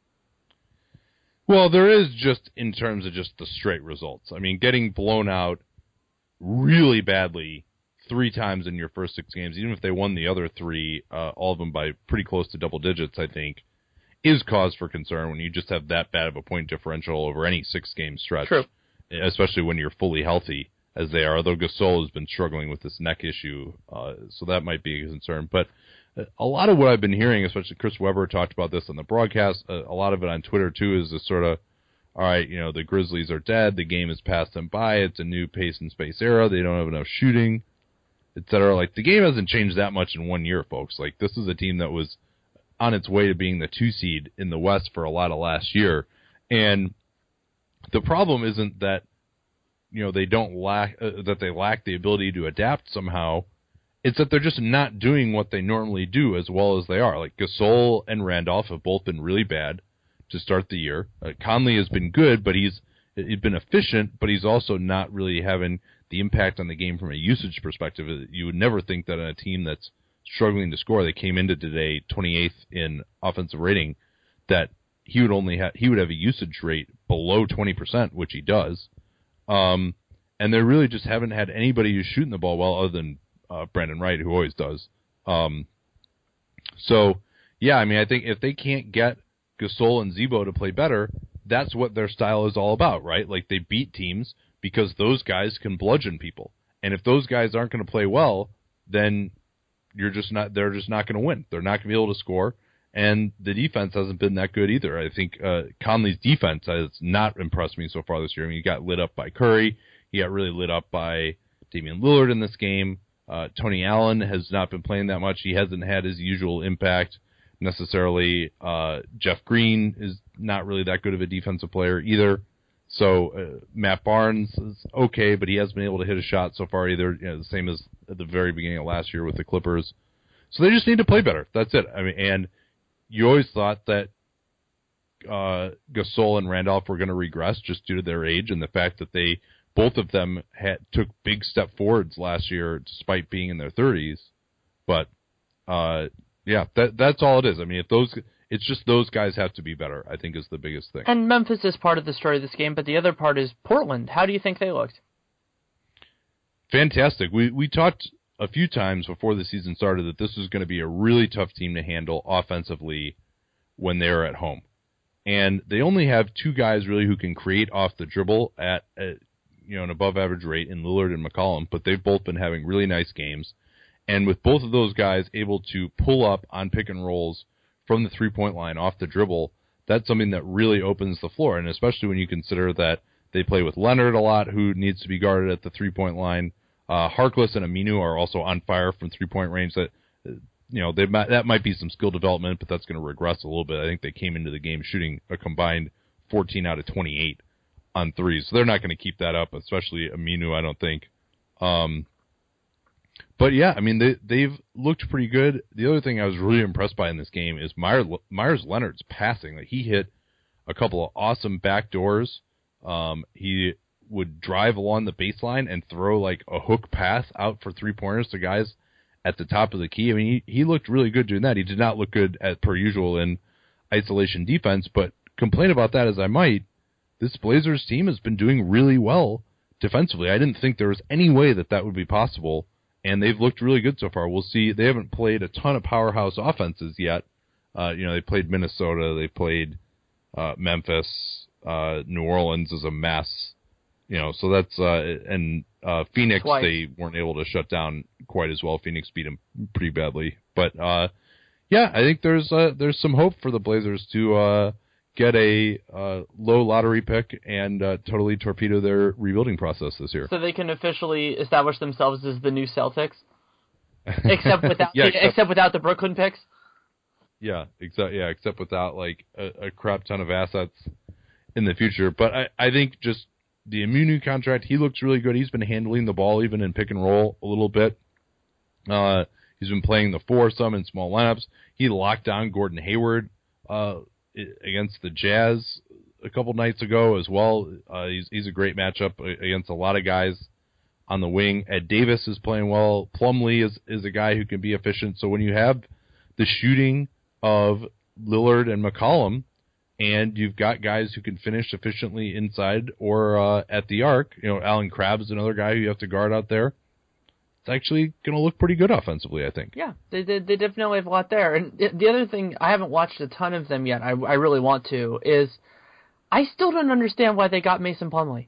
A: Well, there is just in terms of just the straight results. I mean, getting blown out really badly three times in your first six games, even if they won the other three, uh, all of them by pretty close to double digits, I think, is cause for concern when you just have that bad of a point differential over any six-game stretch.
B: True.
A: Especially when you're fully healthy, as they are, although Gasol has been struggling with this neck issue, uh, so that might be a concern. But a lot of what I've been hearing, especially Chris Webber talked about this on the broadcast, uh, a lot of it on Twitter, too, is this sort of, all right, you know, the Grizzlies are dead, the game has passed them by, it's a new pace and space era, they don't have enough shooting, et cetera. Like, the game hasn't changed that much in one year, folks. Like, this is a team that was on its way to being the two seed in the West for a lot of last year. And the problem isn't that, you know, they don't lack, uh, that they lack the ability to adapt somehow. It's that they're just not doing what they normally do as well as they are. Like, Gasol and Randolph have both been really bad to start the year. Uh, Conley has been good, but he's, he's been efficient, but he's also not really having the impact on the game from a usage perspective. You would never think that on a team that's struggling to score, they came into today twenty-eighth in offensive rating, that he would only have he would have a usage rate below twenty percent, which he does. Um, and they really just haven't had anybody who's shooting the ball well other than uh, Brandon Wright, who always does. Um, so, yeah, I mean, I think if they can't get Gasol and Zebo to play better, that's what their style is all about, right? Like, they beat teams because those guys can bludgeon people. And if those guys aren't going to play well, then you're just not they're just not going to win. They're not going to be able to score. And the defense hasn't been that good either. I think uh, Conley's defense has not impressed me so far this year. I mean, he got lit up by Curry. He got really lit up by Damian Lillard in this game. Uh, Tony Allen has not been playing that much. He hasn't had his usual impact necessarily. Uh, Jeff Green is not really that good of a defensive player either. So uh, Matt Barnes is okay, but he hasn't been able to hit a shot so far either. You know, the same as at the very beginning of last year with the Clippers. So they just need to play better. That's it. I mean, and you always thought that uh, Gasol and Randolph were going to regress just due to their age and the fact that they both of them had took big step forwards last year despite being in their thirties. But uh, yeah, that that's all it is. I mean, if those. It's just those guys have to be better, I think, is the biggest thing.
B: And Memphis is part of the story of this game, but the other part is Portland. How do you think they looked?
A: Fantastic. We we talked a few times before the season started that this was going to be a really tough team to handle offensively when they're at home. And they only have two guys really who can create off the dribble at a, you know an above average rate in Lillard and McCollum, but they've both been having really nice games. And with both of those guys able to pull up on pick and rolls from the three-point line off the dribble, that's something that really opens the floor, and especially when you consider that they play with Leonard a lot, who needs to be guarded at the three-point line, Uh, Harkless and Aminu are also on fire from three-point range. That you know they might, that might be some skill development, but that's going to regress a little bit. I think they came into the game shooting a combined fourteen out of twenty-eight on threes, so they're not going to keep that up, especially Aminu, I don't think. Um, but yeah, I mean they they've looked pretty good. The other thing I was really impressed by in this game is Myers, Myers Leonard's passing. Like he hit a couple of awesome backdoors. Um, he would drive along the baseline and throw like a hook pass out for three pointers to guys at the top of the key. I mean, he, he looked really good doing that. He did not look good as per usual in isolation defense, but complain about that as I might, this Blazers team has been doing really well defensively. I didn't think there was any way that that would be possible, and they've looked really good so far. We'll see. They haven't played a ton of powerhouse offenses yet. Uh, you know, they played Minnesota, they played uh, Memphis, uh, New Orleans is a mess. You know, so that's uh, and uh, Phoenix Twice. They weren't able to shut down quite as well. Phoenix beat them pretty badly, but uh, yeah, I think there's uh, there's some hope for the Blazers to uh, get a uh, low lottery pick and uh, totally torpedo their rebuilding process this year.
B: So they can officially establish themselves as the new Celtics, except without
A: yeah,
B: the,
A: except,
B: except without the Brooklyn picks.
A: Yeah, except yeah, except without like a, a crap ton of assets in the future. But I, I think just the Aminu contract, he looks really good. He's been handling the ball even in pick and roll a little bit. Uh, he's been playing the four some in small lineups. He locked down Gordon Hayward uh, against the Jazz a couple nights ago as well. Uh, he's he's a great matchup against a lot of guys on the wing. Ed Davis is playing well. Plumlee is, is a guy who can be efficient. So when you have the shooting of Lillard and McCollum, and you've got guys who can finish efficiently inside or uh, at the arc. You know, Alan Crabb is another guy who you have to guard out there. It's actually going to look pretty good offensively, I think.
B: Yeah, they, they they definitely have a lot there. And the other thing, I haven't watched a ton of them yet. I I really want to. Is I still don't understand why they got Mason Plumlee.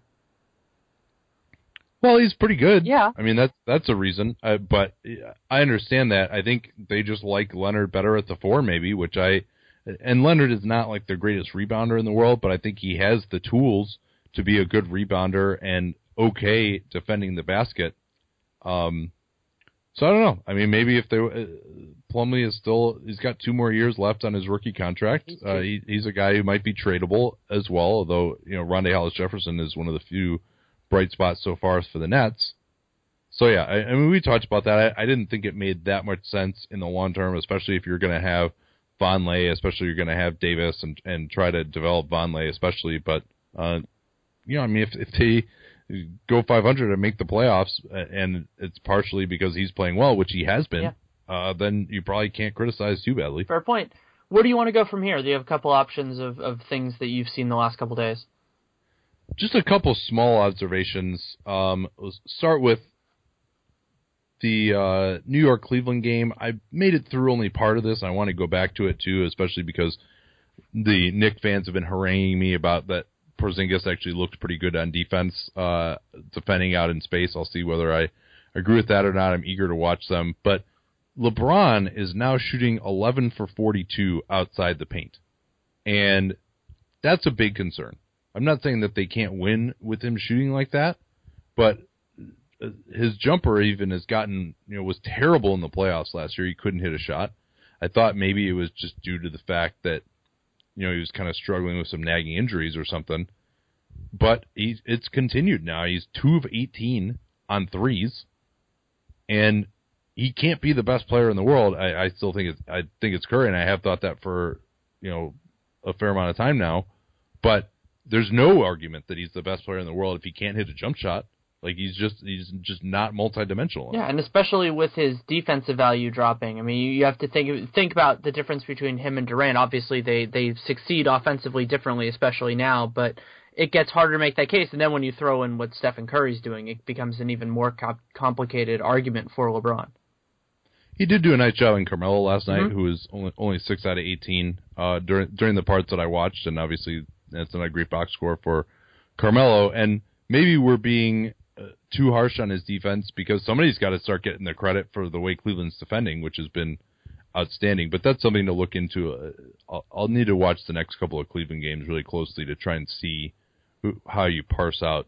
A: Well, he's pretty good.
B: Yeah.
A: I mean, that's that's a reason. Uh, but I understand that. I think they just like Leonard better at the four, maybe, which I. And Leonard is not like the greatest rebounder in the world, but I think he has the tools to be a good rebounder and okay defending the basket. Um, so I don't know. I mean, maybe if they uh, Plumlee is still, he's got two more years left on his rookie contract. Uh, he, he's a guy who might be tradable as well, although, you know, Rondae Hollis-Jefferson is one of the few bright spots so far for the Nets. So yeah, I, I mean, we talked about that. I, I didn't think it made that much sense in the long term, especially if you're going to have Vonleh, especially you're going to have Davis and and try to develop Vonleh, especially. But uh, you know, I mean, if if they go five hundred and make the playoffs, and it's partially because he's playing well, which he has been, yeah. uh, then you probably can't criticize too badly.
B: Fair point. Where do you want to go from here? Do you have a couple options of, of things that you've seen the last couple days?
A: Just a couple small observations. Um, let's start with the uh, New York-Cleveland game. I made it through only part of this. I want to go back to it, too, especially because the Knick fans have been haranguing me about that Porzingis actually looked pretty good on defense, uh, defending out in space. I'll see whether I agree with that or not. I'm eager to watch them. But LeBron is now shooting eleven for forty-two outside the paint. And that's a big concern. I'm not saying that they can't win with him shooting like that, but his jumper even has gotten, you know, was terrible in the playoffs last year. He couldn't hit a shot. I thought maybe it was just due to the fact that, you know, he was kind of struggling with some nagging injuries or something. But he's, it's continued now. He's two of eighteen on threes, and he can't be the best player in the world. I, I still think it's, I think it's Curry, and I have thought that for, you know, a fair amount of time now. But there's no argument that he's the best player in the world if he can't hit a jump shot. Like, he's just he's just not multidimensional.
B: Yeah, and especially with his defensive value dropping. I mean, you have to think think about the difference between him and Durant. Obviously, they, they succeed offensively differently, especially now, but it gets harder to make that case. And then when you throw in what Stephen Curry's doing, it becomes an even more co- complicated argument for LeBron.
A: He did do a nice job in Carmelo last night,
B: mm-hmm.
A: who was only only six out of eighteen uh, during during the parts that I watched, and obviously that's not a great box score for Carmelo. And maybe we're being Uh, too harsh on his defense because somebody's got to start getting the credit for the way Cleveland's defending, which has been outstanding. But that's something to look into. Uh, I'll, I'll need to watch the next couple of Cleveland games really closely to try and see who, how you parse out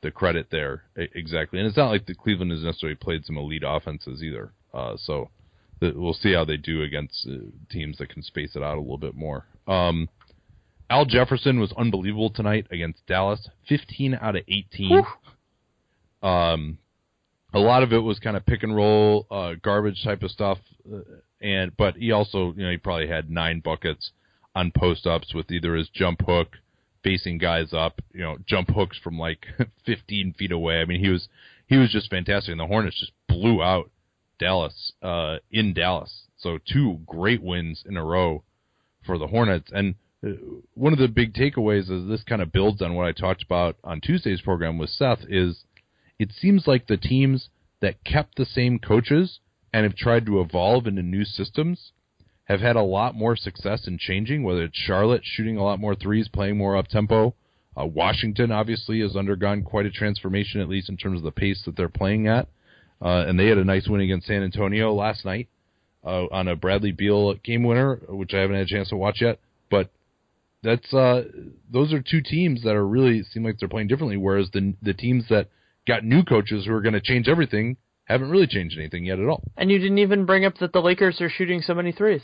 A: the credit there exactly. And it's not like the Cleveland has necessarily played some elite offenses either. Uh, so the, we'll see how they do against uh, teams that can space it out a little bit more. Um, Al Jefferson was unbelievable tonight against Dallas, fifteen out of eighteen. Um, a lot of it was kind of pick and roll, uh, garbage type of stuff. Uh, and, but he also, you know, he probably had nine buckets on post ups with either his jump hook, facing guys up, you know, jump hooks from like fifteen feet away. I mean, he was, he was just fantastic. And the Hornets just blew out Dallas, uh, in Dallas. So two great wins in a row for the Hornets. And uh, one of the big takeaways is this kind of builds on what I talked about on Tuesday's program with Seth is it seems like the teams that kept the same coaches and have tried to evolve into new systems have had a lot more success in changing, whether it's Charlotte shooting a lot more threes, playing more up-tempo. Uh, Washington, obviously, has undergone quite a transformation, at least in terms of the pace that they're playing at. Uh, and they had a nice win against San Antonio last night uh, on a Bradley Beal game winner, which I haven't had a chance to watch yet. But that's uh, those are two teams that are really seem like they're playing differently, whereas the the teams that got new coaches who are going to change everything haven't really changed anything yet at all.
B: And you didn't even bring up that the Lakers are shooting so many threes.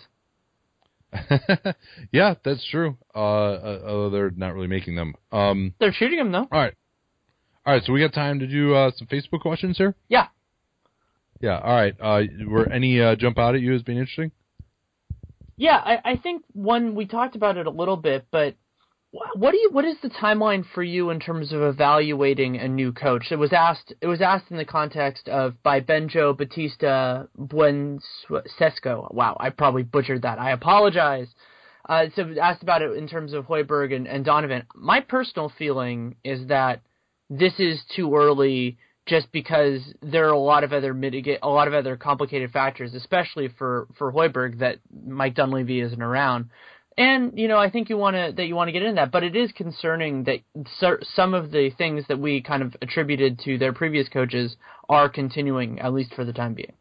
A: Yeah, that's true. Uh, uh, although they're not really making them. Um,
B: they're shooting them, though.
A: All right. All right, so we got time to do uh, some Facebook questions here?
B: Yeah.
A: Yeah, all right. Uh, were any uh, jump out at you as being interesting?
B: Yeah, I, I think one, we talked about it a little bit, but what do you? What is the timeline for you in terms of evaluating a new coach? It was asked. It was asked in the context of by Benjo Batista Buencesco. Wow, I probably butchered that. I apologize. Uh, so asked about it in terms of Hoiberg and, and Donovan. My personal feeling is that this is too early, just because there are a lot of other mitigate, a lot of other complicated factors, especially for for Hoiberg, that Mike Dunleavy isn't around. And, you know, I think you want to, that you want to get into that, but it is concerning that some of the things that we kind of attributed to their previous coaches are continuing, at least for the time being.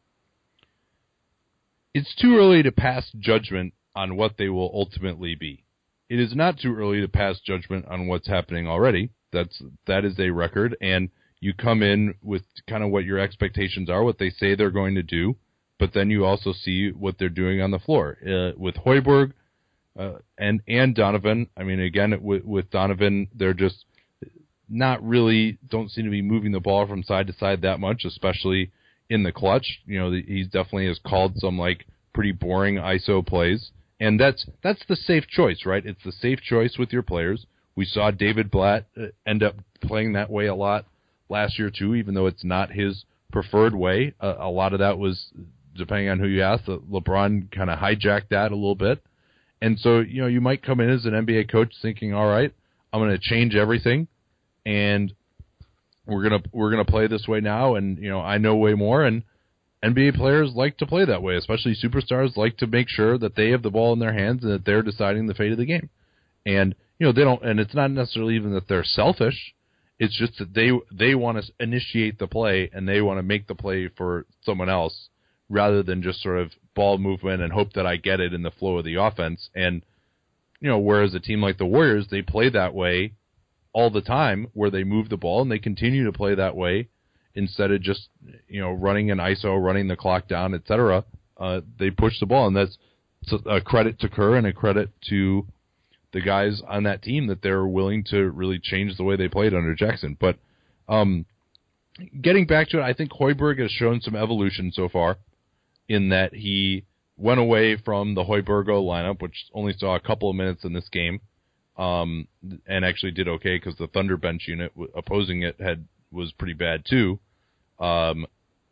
A: It's too early to pass judgment on what they will ultimately be. It is not too early to pass judgment on what's happening already. That's, that is a record, and you come in with kind of what your expectations are, what they say they're going to do, but then you also see what they're doing on the floor. Uh, with Hoiberg, Uh, and and Donovan, I mean, again, with, with Donovan, they're just not really, don't seem to be moving the ball from side to side that much, especially in the clutch. You know, he's definitely has called some, like, pretty boring I S O plays. And that's that's the safe choice, right? It's the safe choice with your players. We saw David Blatt end up playing that way a lot last year, too, even though it's not his preferred way. Uh, a lot of that was, depending on who you ask, LeBron kind of hijacked that a little bit. And so, you know, you might come in as an N B A coach thinking, all right, I'm going to change everything, and we're going to we're going to play this way now, and, you know, I know way more. And N B A players like to play that way, especially superstars like to make sure that they have the ball in their hands and that they're deciding the fate of the game. And, you know, they don't, and it's not necessarily even that they're selfish. It's just that they they want to initiate the play, and they want to make the play for someone else, rather than just sort of ball movement and hope that I get it in the flow of the offense. And, you know, whereas a team like the Warriors, they play that way all the time, where they move the ball, and they continue to play that way instead of just, you know, running an I S O, running the clock down, et cetera. Uh, they push the ball, and that's a credit to Kerr and a credit to the guys on that team that they're willing to really change the way they played under Jackson. But um, getting back to it, I think Hoiberg has shown some evolution so far, in that he went away from the Hoibergo lineup, which only saw a couple of minutes in this game, um, and actually did okay because the Thunder bench unit opposing it had was pretty bad too. Um,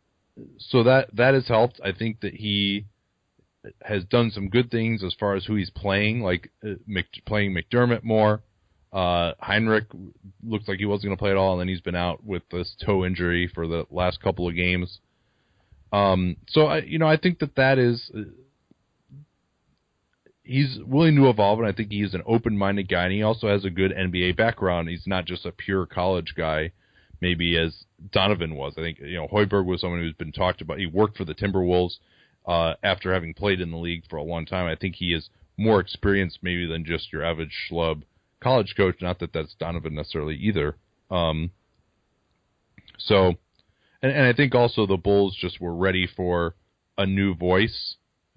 A: so that that has helped. I think that he has done some good things as far as who he's playing, like uh, Mc, playing McDermott more. Uh, Heinrich looks like he wasn't going to play at all, and then he's been out with this toe injury for the last couple of games. Um, so I, you know, I think that that is, uh, he's willing to evolve, and I think he's an open-minded guy, and he also has a good N B A background. He's not just a pure college guy, maybe as Donovan was. I think, you know, Hoiberg was someone who's been talked about. He worked for the Timberwolves, uh, after having played in the league for a long time. I think he is more experienced maybe than just your average schlub college coach. Not that that's Donovan necessarily either. Um, So, and, and I think also the Bulls just were ready for a new voice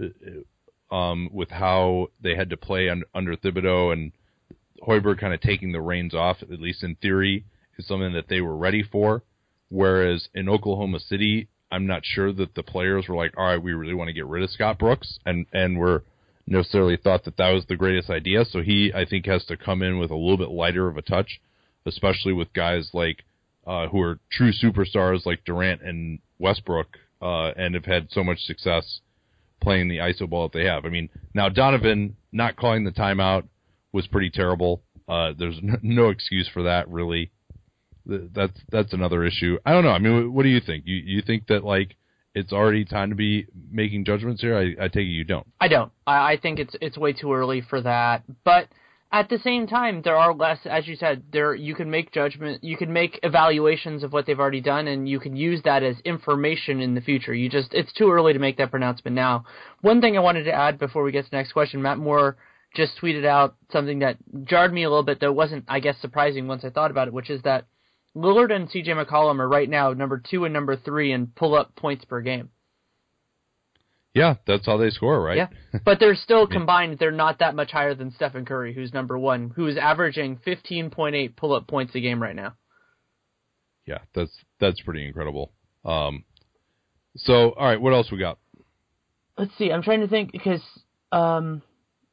A: um, with how they had to play un, under Thibodeau, and Hoiberg kind of taking the reins off, at least in theory, is something that they were ready for. Whereas in Oklahoma City, I'm not sure that the players were like, all right, we really want to get rid of Scott Brooks, and, and were necessarily thought that that was the greatest idea. So he, I think, has to come in with a little bit lighter of a touch, especially with guys like uh, who are true superstars like Durant and Westbrook, uh, and have had so much success playing the I S O ball that they have. I mean, now Donovan not calling the timeout was pretty terrible. Uh, there's no, no excuse for that, really. That's that's another issue. I don't know. I mean, what do you think? You you think that like it's already time to be making judgments here? I, I take it you don't.
B: I don't. I, I think it's it's way too early for that. But at the same time, there are less, as you said, there you can make judgment, you can make evaluations of what they've already done, and you can use that as information in the future. You just it's too early to make that pronouncement now. One thing I wanted to add before we get to the next question, Matt Moore just tweeted out something that jarred me a little bit, though wasn't, I guess, surprising once I thought about it, which is that Lillard and C J McCollum are right now number two and number three in pull-up points per game.
A: Yeah, that's how they score, right?
B: Yeah, but they're still combined. They're not that much higher than Stephen Curry, who's number one, who is averaging fifteen point eight pull-up points a game right now.
A: Yeah, that's that's pretty incredible. Um, so, all right, what else we got?
B: Let's see. I'm trying to think because. Um,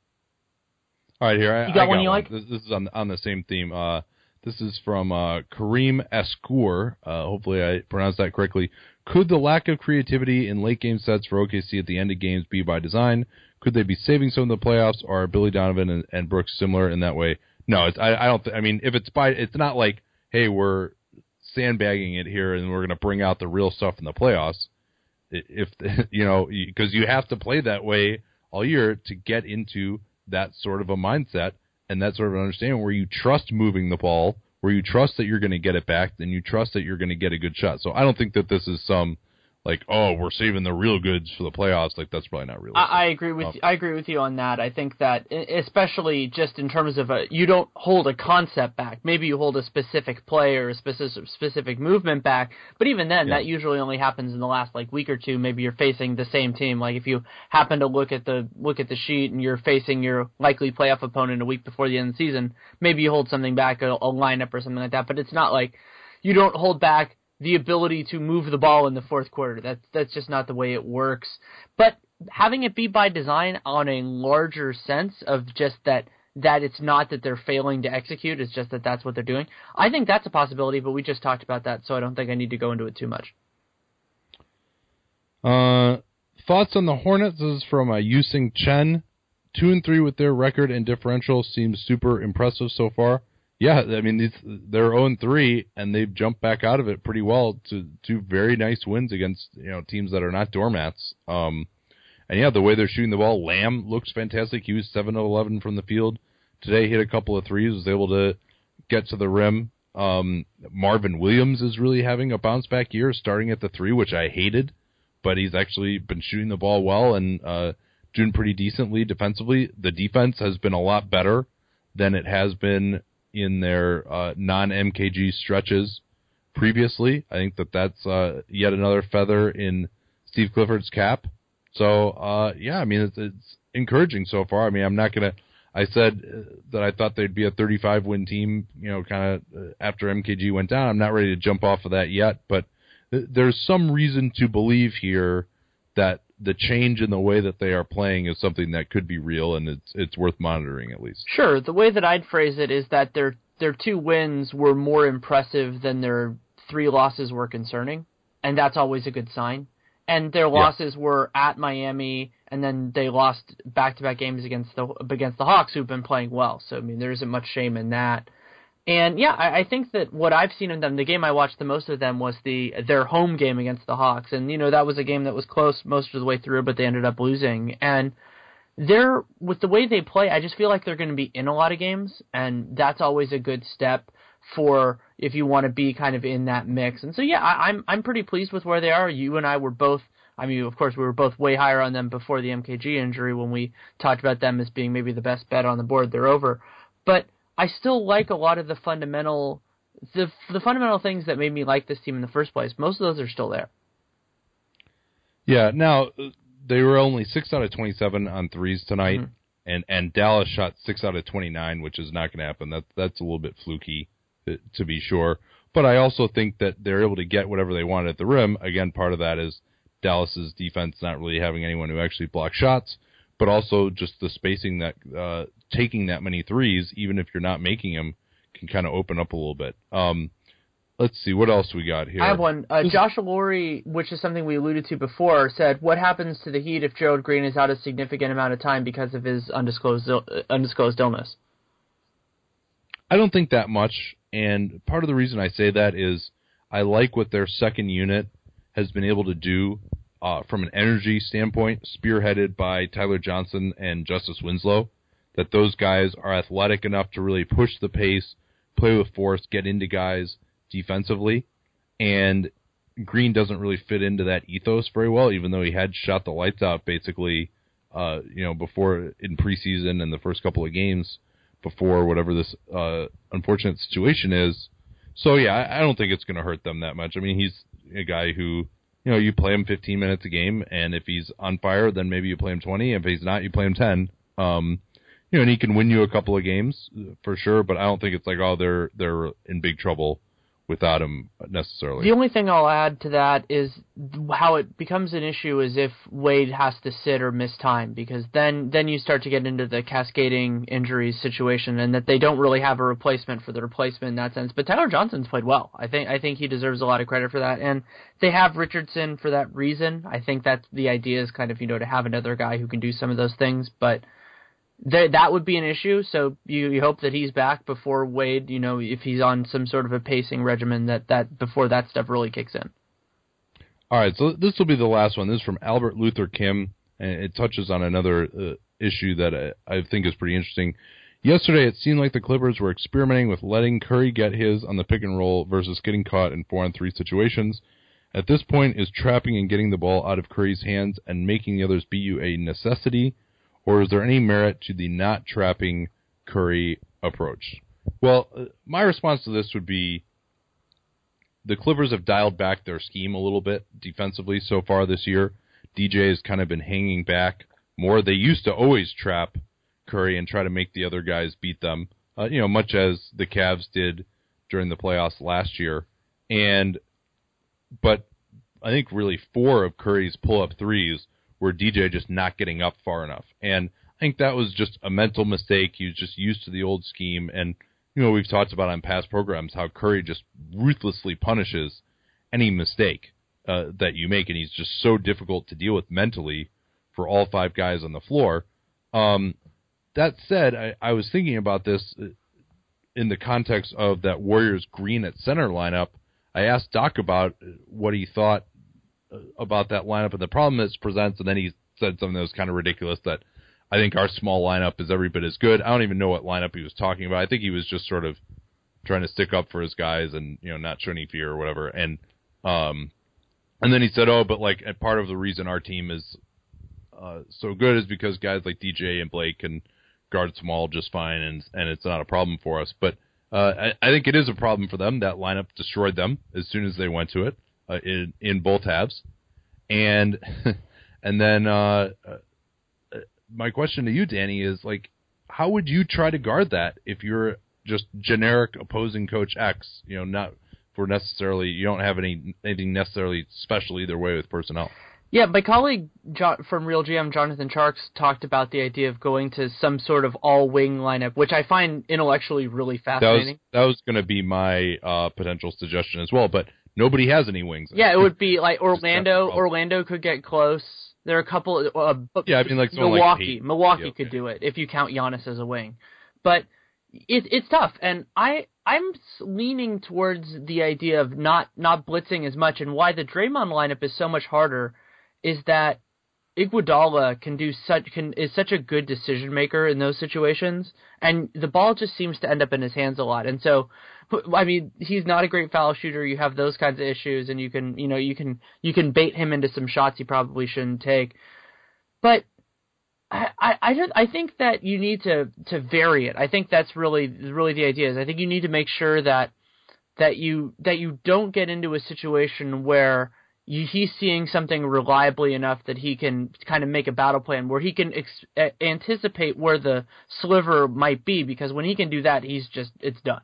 A: all right, here I
B: you got
A: I
B: one
A: got
B: you
A: one.
B: like?
A: This, this is on on the same theme. Uh, this is from uh, Kareem Escour. Uh, hopefully, I pronounced that correctly. Could the lack of creativity in late game sets for O K C at the end of games be by design? Could they be saving some of the playoffs? Or are Billy Donovan and, and Brooks similar in that way? No, it's, I, I don't. Th- I mean, if it's by, it's not like, hey, we're sandbagging it here and we're going to bring out the real stuff in the playoffs. If you know, because you have to play that way all year to get into that sort of a mindset and that sort of an understanding where you trust moving the ball, where you trust that you're going to get it back, and you trust that you're going to get a good shot. So I don't think that this is some like, oh, we're saving the real goods for the playoffs. Like, that's probably not realistic.
B: I, I agree with
A: um,
B: you, I agree with you on that. I think that, especially just in terms of a, you don't hold a concept back. Maybe you hold a specific play or a specific specific movement back, but even then, yeah. that usually only happens in the last like week or two. Maybe you're facing the same team. Like if you happen to look at the look at the sheet and you're facing your likely playoff opponent a week before the end of the season, maybe you hold something back, a, a lineup or something like that. But it's not like you don't hold back the ability to move the ball in the fourth quarter. That's that's just not the way it works. But having it be by design on a larger sense of just that that it's not that they're failing to execute, it's just that that's what they're doing. I think that's a possibility, but we just talked about that, so I don't think I need to go into it too much.
A: Uh, thoughts on the Hornets? This is from uh, Yusing Chen. Two and three with their record and differential seems super impressive so far. Yeah, I mean, it's, they're oh and three, and they've jumped back out of it pretty well to two very nice wins against, you know, teams that are not doormats. Um, and, yeah, the way they're shooting the ball, Lamb looks fantastic. He was seven of eleven from the field. Today hit a couple of threes, was able to get to the rim. Um, Marvin Williams is really having a bounce-back year, starting at the three, which I hated, but he's actually been shooting the ball well and uh, doing pretty decently defensively. The defense has been a lot better than it has been in their uh, non-M K G stretches previously. I think that that's uh, yet another feather in Steve Clifford's cap. So, uh, yeah, I mean, it's, it's encouraging so far. I mean, I'm not going to – I said that I thought they'd be a thirty-five win team, you know, kind of after M K G went down. I'm not ready to jump off of that yet, but th- there's some reason to believe here that the change in the way that they are playing is something that could be real, and it's it's worth monitoring at least.
B: Sure. The way that I'd phrase it is that their their two wins were more impressive than their three losses were concerning, and that's always a good sign. And their losses yeah. were at Miami, and then they lost back-to-back games against the against the Hawks, who've been playing well. So, I mean, there isn't much shame in that. And, yeah, I, I think that what I've seen in them, the game I watched the most of them was the their home game against the Hawks. And, you know, that was a game that was close most of the way through, but they ended up losing. And they're, with the way they play, I just feel like they're going to be in a lot of games, and that's always a good step for if you want to be kind of in that mix. And so, yeah, I, I'm I'm pretty pleased with where they are. You and I were both, I mean, of course, we were both way higher on them before the M K G injury when we talked about them as being maybe the best bet on the board. They're over. But I still like a lot of the fundamental the the fundamental things that made me like this team in the first place, most of those are still there.
A: Yeah. Now they were only six out of twenty-seven on threes tonight, mm-hmm. and and Dallas shot six out of twenty-nine, which is not going to happen. That's that's a little bit fluky, to be sure. But I also think that they're able to get whatever they want at the rim. Again, part of that is Dallas's defense not really having anyone who actually blocks shots, but also just the spacing that uh, taking that many threes, even if you're not making them, can kind of open up a little bit. Um, let's see, what else we got here?
B: I have one. Uh, Josh Alori, which is something we alluded to before, said, what happens to the Heat if Gerald Green is out a significant amount of time because of his undisclosed, uh, undisclosed illness?
A: I don't think that much, and part of the reason I say that is I like what their second unit has been able to do uh, from an energy standpoint, spearheaded by Tyler Johnson and Justice Winslow, that those guys are athletic enough to really push the pace, play with force, get into guys defensively, and Green doesn't really fit into that ethos very well, even though he had shot the lights out basically uh, you know, before in preseason and the first couple of games before whatever this uh, unfortunate situation is. So, yeah, I, I don't think it's going to hurt them that much. I mean, he's a guy who, you know, you play him fifteen minutes a game, and if he's on fire, then maybe you play him twenty. If he's not, you play him ten. Um, you know, and he can win you a couple of games for sure, but I don't think it's like, oh, they're they're in big trouble without him necessarily.
B: The only thing I'll add to that is how it becomes an issue is if Wade has to sit or miss time, because then, then you start to get into the cascading injuries situation, and that they don't really have a replacement for the replacement in that sense. But Tyler Johnson's played well. I think I think he deserves a lot of credit for that, and they have Richardson for that reason. I think that the idea is kind of, you know, to have another guy who can do some of those things, but Th- that would be an issue, so you, you hope that he's back before Wade, you know, if he's on some sort of a pacing regimen, that, that before that stuff really kicks in.
A: All right, so this will be the last one. This is from Albert Luther Kim, and it touches on another uh, issue that I, I think is pretty interesting. Yesterday, it seemed like the Clippers were experimenting with letting Curry get his on the pick and roll versus getting caught in four-on-three situations. At this point, is trapping and getting the ball out of Curry's hands and making the others beat you a necessity? Or is there any merit to the not trapping Curry approach? Well, uh, my response to this would be the Clippers have dialed back their scheme a little bit defensively so far this year. D J has kind of been hanging back more. They used to always trap Curry and try to make the other guys beat them, uh, you know, much as the Cavs did during the playoffs last year. And but I think really four of Curry's pull-up threes where D J just not getting up far enough. And I think that was just a mental mistake. He was just used to the old scheme. And, you know, we've talked about on past programs how Curry just ruthlessly punishes any mistake uh, that you make, and he's just so difficult to deal with mentally for all five guys on the floor. Um, that said, I, I was thinking about this in the context of that Warriors Green at center lineup. I asked Doc about what he thought about that lineup and the problem it presents, and then he said something that was kind of ridiculous, that I think our small lineup is every bit as good. I don't even know what lineup he was talking about. I think he was just sort of trying to stick up for his guys and, you know, not show any fear or whatever. And um, and then he said, oh, but like and part of the reason our team is uh, so good is because guys like D J and Blake can guard small just fine, and and it's not a problem for us. But uh, I, I think it is a problem for them. That lineup destroyed them as soon as they went to it. Uh, in in both halves, and and then uh, uh, my question to you, Danny, is like, how would you try to guard that if you're just generic opposing coach X? You know, not for necessarily you don't have any anything necessarily special either way with personnel.
B: Yeah, my colleague John, from Real G M, Jonathan Sharks, talked about the idea of going to some sort of all-wing lineup, which I find intellectually really fascinating.
A: That was, that was going to be my uh, potential suggestion as well, but nobody has any wings.
B: Yeah, it would be like Orlando. Orlando could get close. There are a couple. Uh,
A: yeah, I mean like
B: Milwaukee.
A: Like
B: Milwaukee
A: yeah, okay.
B: could do it if you count Giannis as a wing, but it, it's tough. And I I'm leaning towards the idea of not not blitzing as much. And why the Draymond lineup is so much harder is that Iguodala can do such can is such a good decision maker in those situations, and the ball just seems to end up in his hands a lot. And so, I mean, he's not a great foul shooter. You have those kinds of issues, and you can you know you can you can bait him into some shots he probably shouldn't take. But I I I, just, I think that you need to to vary it. I think that's really really the idea. Is I think you need to make sure that that you that you don't get into a situation where you, he's seeing something reliably enough that he can kind of make a battle plan where he can ex- anticipate where the sliver might be, because when he can do that, he's just it's done.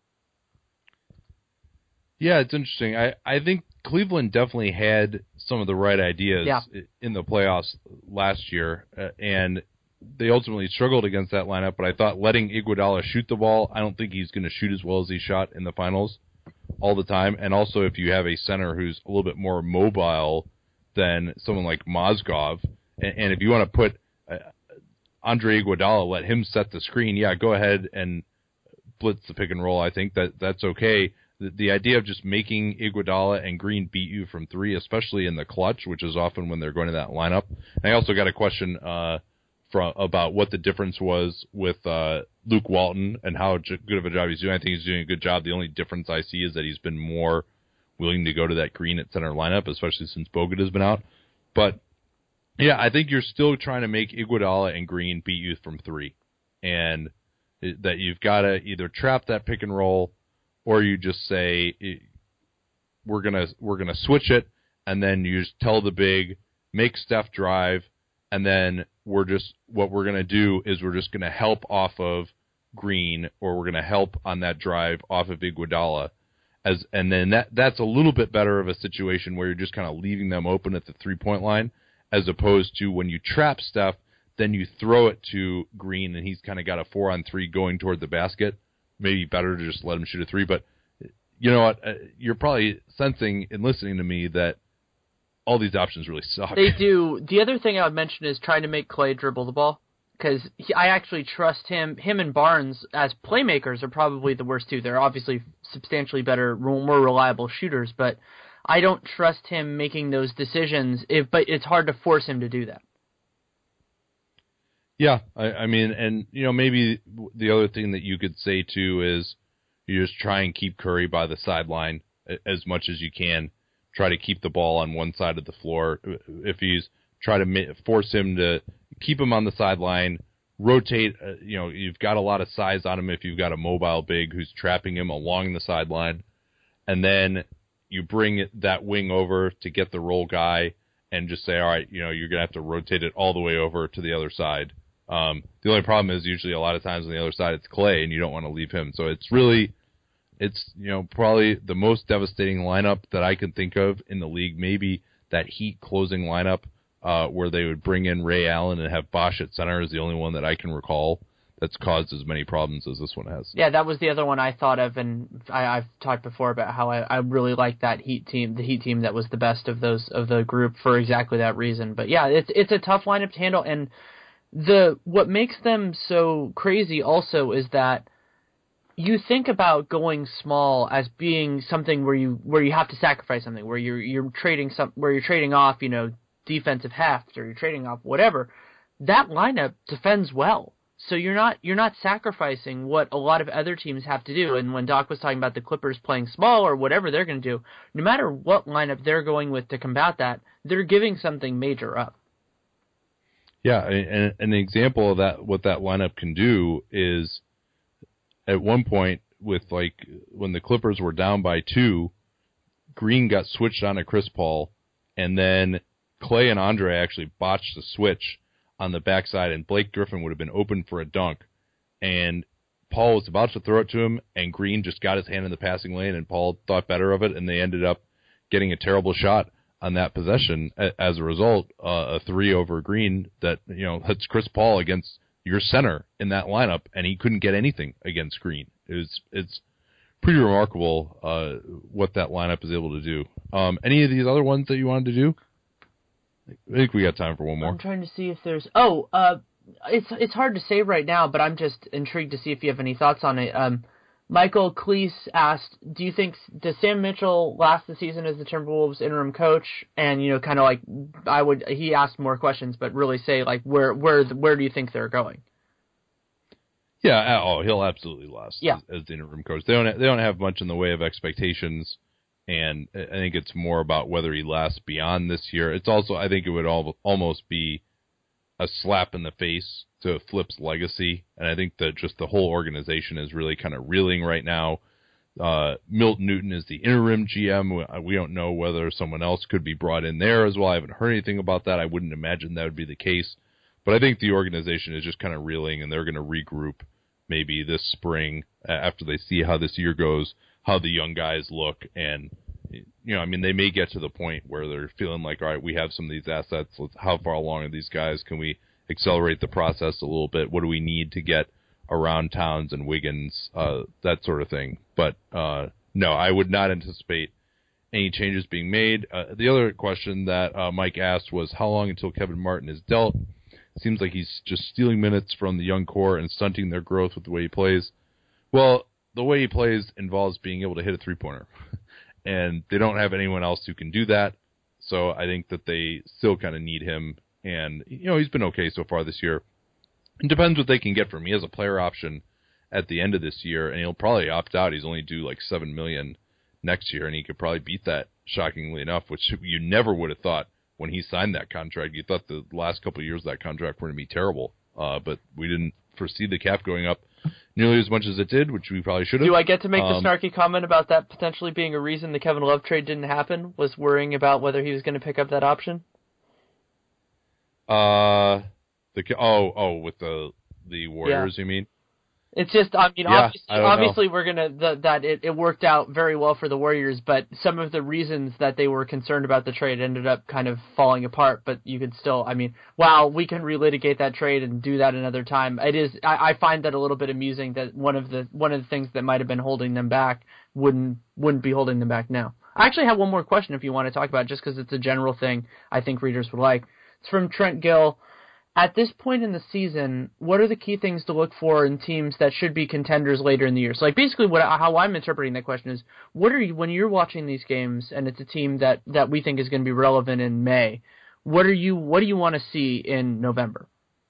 A: Yeah, it's interesting. I, I think Cleveland definitely had some of the right ideas
B: yeah.
A: in the playoffs last year, uh, and they ultimately struggled against that lineup, but I thought letting Iguodala shoot the ball, I don't think he's going to shoot as well as he shot in the finals all the time. And also, if you have a center who's a little bit more mobile than someone like Mozgov, and, and if you want to put uh, Andre Iguodala, let him set the screen, yeah, go ahead and blitz the pick and roll. I think that that's okay. The, the idea of just making Iguodala and Green beat you from three, especially in the clutch, which is often when they're going to that lineup. And I also got a question uh, from about what the difference was with uh, Luke Walton and how j- good of a job he's doing. I think he's doing a good job. The only difference I see is that he's been more willing to go to that Green at center lineup, especially since Bogut has been out. But, yeah, I think you're still trying to make Iguodala and Green beat you from three. And it, that you've got to either trap that pick and roll, or you just say we're gonna we're gonna switch it, and then you just tell the big, make Steph drive, and then we're just what we're gonna do is we're just gonna help off of Green, or we're gonna help on that drive off of Iguodala, as and then that that's a little bit better of a situation where you're just kind of leaving them open at the three point line, as opposed to when you trap Steph, then you throw it to Green and he's kind of got a four on three going toward the basket. Maybe better to just let him shoot a three, but you know what? Uh, you're probably sensing and listening to me that all these options really suck.
B: They do. The other thing I would mention is trying to make Clay dribble the ball, because I actually trust him. Him and Barnes as playmakers are probably the worst two. They're obviously substantially better, more reliable shooters, but I don't trust him making those decisions. If, but it's hard to force him to do that.
A: Yeah, I, I mean, and, you know, maybe the other thing that you could say, too, is you just try and keep Curry by the sideline as much as you can. Try to keep the ball on one side of the floor. If he's, try to ma- force him to keep him on the sideline, rotate, uh, you know, you've got a lot of size on him if you've got a mobile big who's trapping him along the sideline, and then you bring that wing over to get the roll guy and just say, all right, you know, you're going to have to rotate it all the way over to the other side. Um, the only problem is usually a lot of times on the other side it's Clay, and you don't want to leave him. So it's really, it's, you know, probably the most devastating lineup that I can think of in the league. Maybe that Heat closing lineup uh, where they would bring in Ray Allen and have Bosh at center is the only one that I can recall that's caused as many problems as this one has.
B: Yeah, that was the other one I thought of, and I, I've talked before about how I, I really liked that Heat team, the Heat team that was the best of those of the group for exactly that reason. But yeah, it's it's a tough lineup to handle, and the what makes them so crazy also is that you think about going small as being something where you where you have to sacrifice something, where you're you're trading some where you're trading off, you know, defensive heft, or you're trading off whatever. That lineup defends well. So you're not you're not sacrificing what a lot of other teams have to do. And when Doc was talking about the Clippers playing small or whatever they're going to do, no matter what lineup they're going with to combat that, they're giving something major up.
A: Yeah, and an example of that, what that lineup can do is, at one point with like when the Clippers were down by two, Green got switched on to Chris Paul, and then Clay and Andre actually botched the switch on the backside, and Blake Griffin would have been open for a dunk, and Paul was about to throw it to him, and Green just got his hand in the passing lane, and Paul thought better of it, and they ended up getting a terrible shot on that possession. As a result, uh, a three over Green that, you know, that's Chris Paul against your center in that lineup, and he couldn't get anything against Green. It was, it's pretty remarkable uh, what that lineup is able to do. Um, any of these other ones that you wanted to do? I think we got time for one more.
B: I'm trying to see if there's... Oh, uh, it's it's hard to say right now, but I'm just intrigued to see if you have any thoughts on it. Um, Michael Cleese asked, do you think, does Sam Mitchell last the season as the Timberwolves interim coach? And, you know, kind of like, I would, he asked more questions, but really say, like, where where where do you think they're going?
A: Yeah, oh, he'll absolutely last
B: yeah.
A: as, as the interim coach. They don't, they don't have much in the way of expectations, and I think it's more about whether he lasts beyond this year. It's also, I think it would all, almost be a slap in the face to Flip's legacy, and I think that just the whole organization is really kind of reeling right now. Uh, Milt Newton is the interim G M. We don't know whether someone else could be brought in there as well. I haven't heard anything about that. I wouldn't imagine that would be the case. But I think the organization is just kind of reeling, and they're going to regroup maybe this spring after they see how this year goes, how the young guys look. And, you know, I mean, they may get to the point where they're feeling like, all right, we have some of these assets. Let's, how far along are these guys? Can we accelerate the process a little bit? What do we need to get around Towns and Wiggins, uh, that sort of thing. But uh, no, I would not anticipate any changes being made. Uh, the other question that uh, Mike asked was how long until Kevin Martin is dealt? Seems like he's just stealing minutes from the young core and stunting their growth with the way he plays. Well, the way he plays involves being able to hit a three-pointer, and they don't have anyone else who can do that. So I think that they still kind of need him, and you know he's been okay so far this year. It depends what they can get from him. He has a player option at the end of this year, and he'll probably opt out. He's only due like seven million dollars next year, and he could probably beat that, shockingly enough, which you never would have thought when he signed that contract. You thought the last couple of years of that contract were going to be terrible, uh, but we didn't foresee the cap going up nearly as much as it did, which we probably should have.
B: Do I get to make
A: um,
B: the snarky comment about that potentially being a reason the Kevin Love trade didn't happen, was worrying about whether he was going to pick up that option?
A: Uh, the oh oh with the the Warriors, yeah. You mean?
B: It's just, I mean,
A: yeah,
B: obviously,
A: I
B: obviously we're gonna the, that it, it worked out very well for the Warriors, but some of the reasons that they were concerned about the trade ended up kind of falling apart. But you could still, I mean, wow, we can relitigate that trade and do that another time. It is, I, I find that a little bit amusing that one of the one of the things that might have been holding them back wouldn't wouldn't be holding them back now. I actually have one more question if you want to talk about it, just because it's a general thing I think readers would like. It's from Trent Gill. At this point in the season, what are the key things to look for in teams that should be contenders later in the year? So, like, basically, what how I'm interpreting that question is, what are you when you're watching these games and it's a team that, that we think is going to be relevant in May? What are you what do you want to see in November?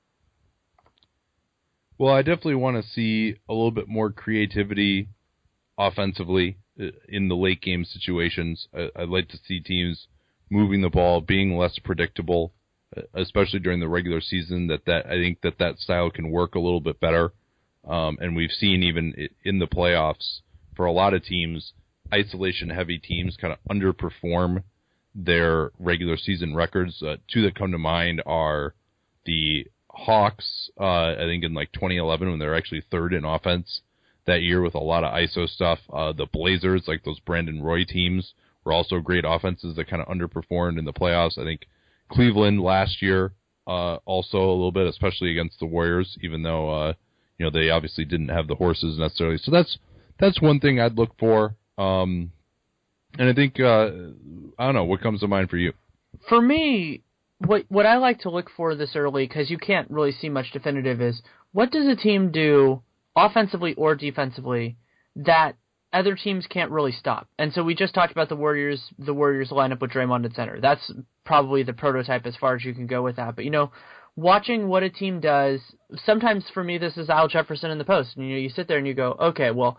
A: Well, I definitely want to see a little bit more creativity offensively in the late game situations. I'd like to see teams moving the ball, being less predictable, especially during the regular season, that, that I think that that style can work a little bit better. Um, and we've seen even in the playoffs for a lot of teams, isolation-heavy teams kind of underperform their regular season records. Uh, two that come to mind are the Hawks, uh, I think in like twenty eleven when they were actually third in offense that year with a lot of I S O stuff. Uh, the Blazers, like those Brandon Roy teams, were also great offenses that kind of underperformed in the playoffs. I think Cleveland last year, uh, also a little bit, especially against the Warriors, even though, uh, you know, they obviously didn't have the horses necessarily. So that's, that's one thing I'd look for. Um, and I think, uh, I don't know, what comes to mind for you?
B: For me, what, what I like to look for this early, cause you can't really see much definitive, is what does a team do offensively or defensively that other teams can't really stop? And so we just talked about the Warriors, the Warriors lineup with Draymond at center. That's probably the prototype as far as you can go with that. But, you know, watching what a team does, sometimes for me this is Al Jefferson in the post. And, you know, you sit there and you go, okay, well,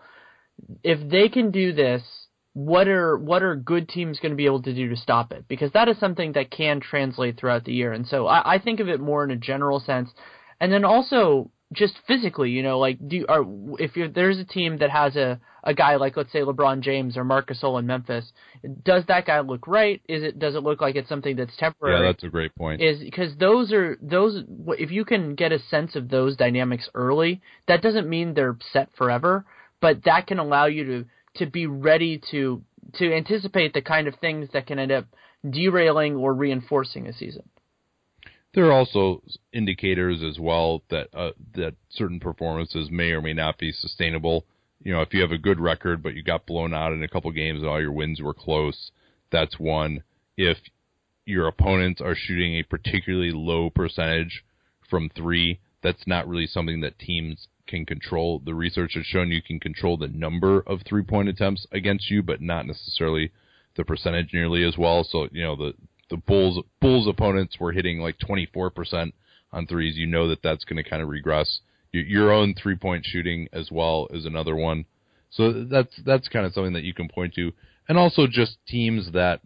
B: if they can do this, what are what are good teams going to be able to do to stop it? Because that is something that can translate throughout the year. And so I, I think of it more in a general sense. And then also just physically, you know, like do you, are, if you're, there's a team that has a, a guy like, let's say, LeBron James or Marc Gasol in Memphis, does that guy look right? Is it does it look like it's something that's temporary?
A: Yeah, that's a great point.
B: Is because those are those. If you can get a sense of those dynamics early, that doesn't mean they're set forever, but that can allow you to to be ready to to anticipate the kind of things that can end up derailing or reinforcing a season.
A: There are also indicators as well that uh, that certain performances may or may not be sustainable. You know, if you have a good record but you got blown out in a couple games and all your wins were close, that's one. If your opponents are shooting a particularly low percentage from three, that's not really something that teams can control. The research has shown you can control the number of three-point attempts against you, but not necessarily the percentage nearly as well. So, you know, the the Bulls Bulls opponents were hitting like twenty-four percent on threes. You know that that's going to kind of regress. Your, your own three-point shooting as well is another one. So that's that's kind of something that you can point to. And also just teams that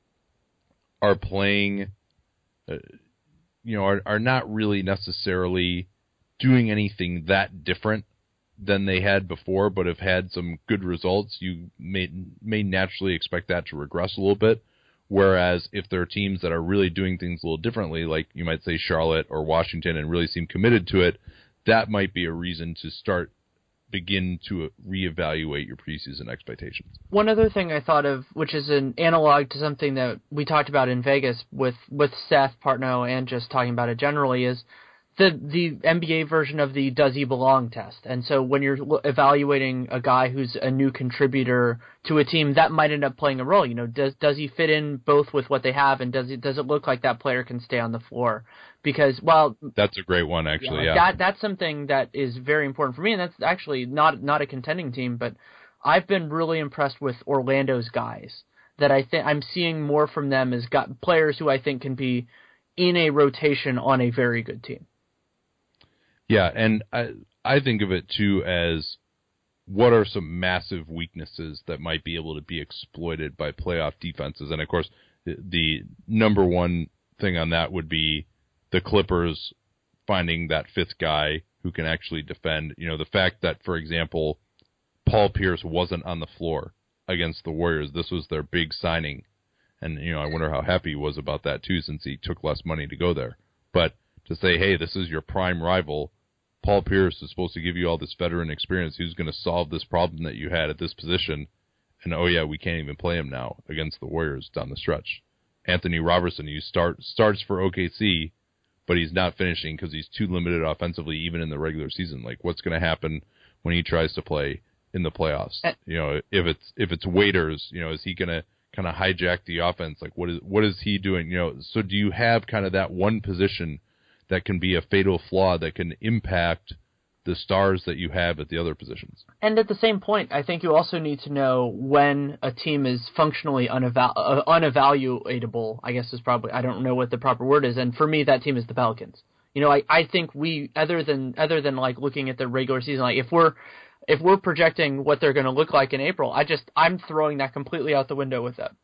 A: are playing, uh, you know, are, are not really necessarily doing anything that different than they had before, but have had some good results, you may may naturally expect that to regress a little bit. Whereas if there are teams that are really doing things a little differently, like you might say Charlotte or Washington, and really seem committed to it, that might be a reason to start begin to reevaluate your preseason expectations.
B: One other thing I thought of, which is an analog to something that we talked about in Vegas with, with Seth Partnow and just talking about it generally, is the the N B A version of the does he belong test. And so when you're evaluating a guy who's a new contributor to a team, that might end up playing a role. You know, does does he fit in both with what they have, and does it does it look like that player can stay on the floor? Because, well,
A: that's a great one, actually. Yeah,
B: that that's something that is very important for me, and that's actually not not a contending team, but I've been really impressed with Orlando's guys. That I think I'm seeing more from them as got players who I think can be in a rotation on a very good team.
A: Yeah, and I I think of it too as what are some massive weaknesses that might be able to be exploited by playoff defenses, and of course the, the number one thing on that would be the Clippers finding that fifth guy who can actually defend. You know, the fact that, for example, Paul Pierce wasn't on the floor against the Warriors. This was their big signing, and you know I wonder how happy he was about that too, since he took less money to go there. But to say, hey, this is your prime rival. Paul Pierce is supposed to give you all this veteran experience. Who's going to solve this problem that you had at this position? And, oh, yeah, we can't even play him now against the Warriors down the stretch. Anthony Robertson, you start starts for O K C, but he's not finishing because he's too limited offensively even in the regular season. Like, what's going to happen when he tries to play in the playoffs? You know, if it's if it's Waiters, you know, is he going to kind of hijack the offense? Like, what is what is he doing? You know, so do you have kind of that one position that can be a fatal flaw that can impact the stars that you have at the other positions?
B: And at the same point, I think you also need to know when a team is functionally uneval- uh, unevaluatable, I guess is probably, I don't know what the proper word is, and for me, that team is the Pelicans. You know, I, I think we, other than other than like looking at the regular season, like if we're if we're projecting what they're going to look like in April, I just, I'm throwing that completely out the window with that.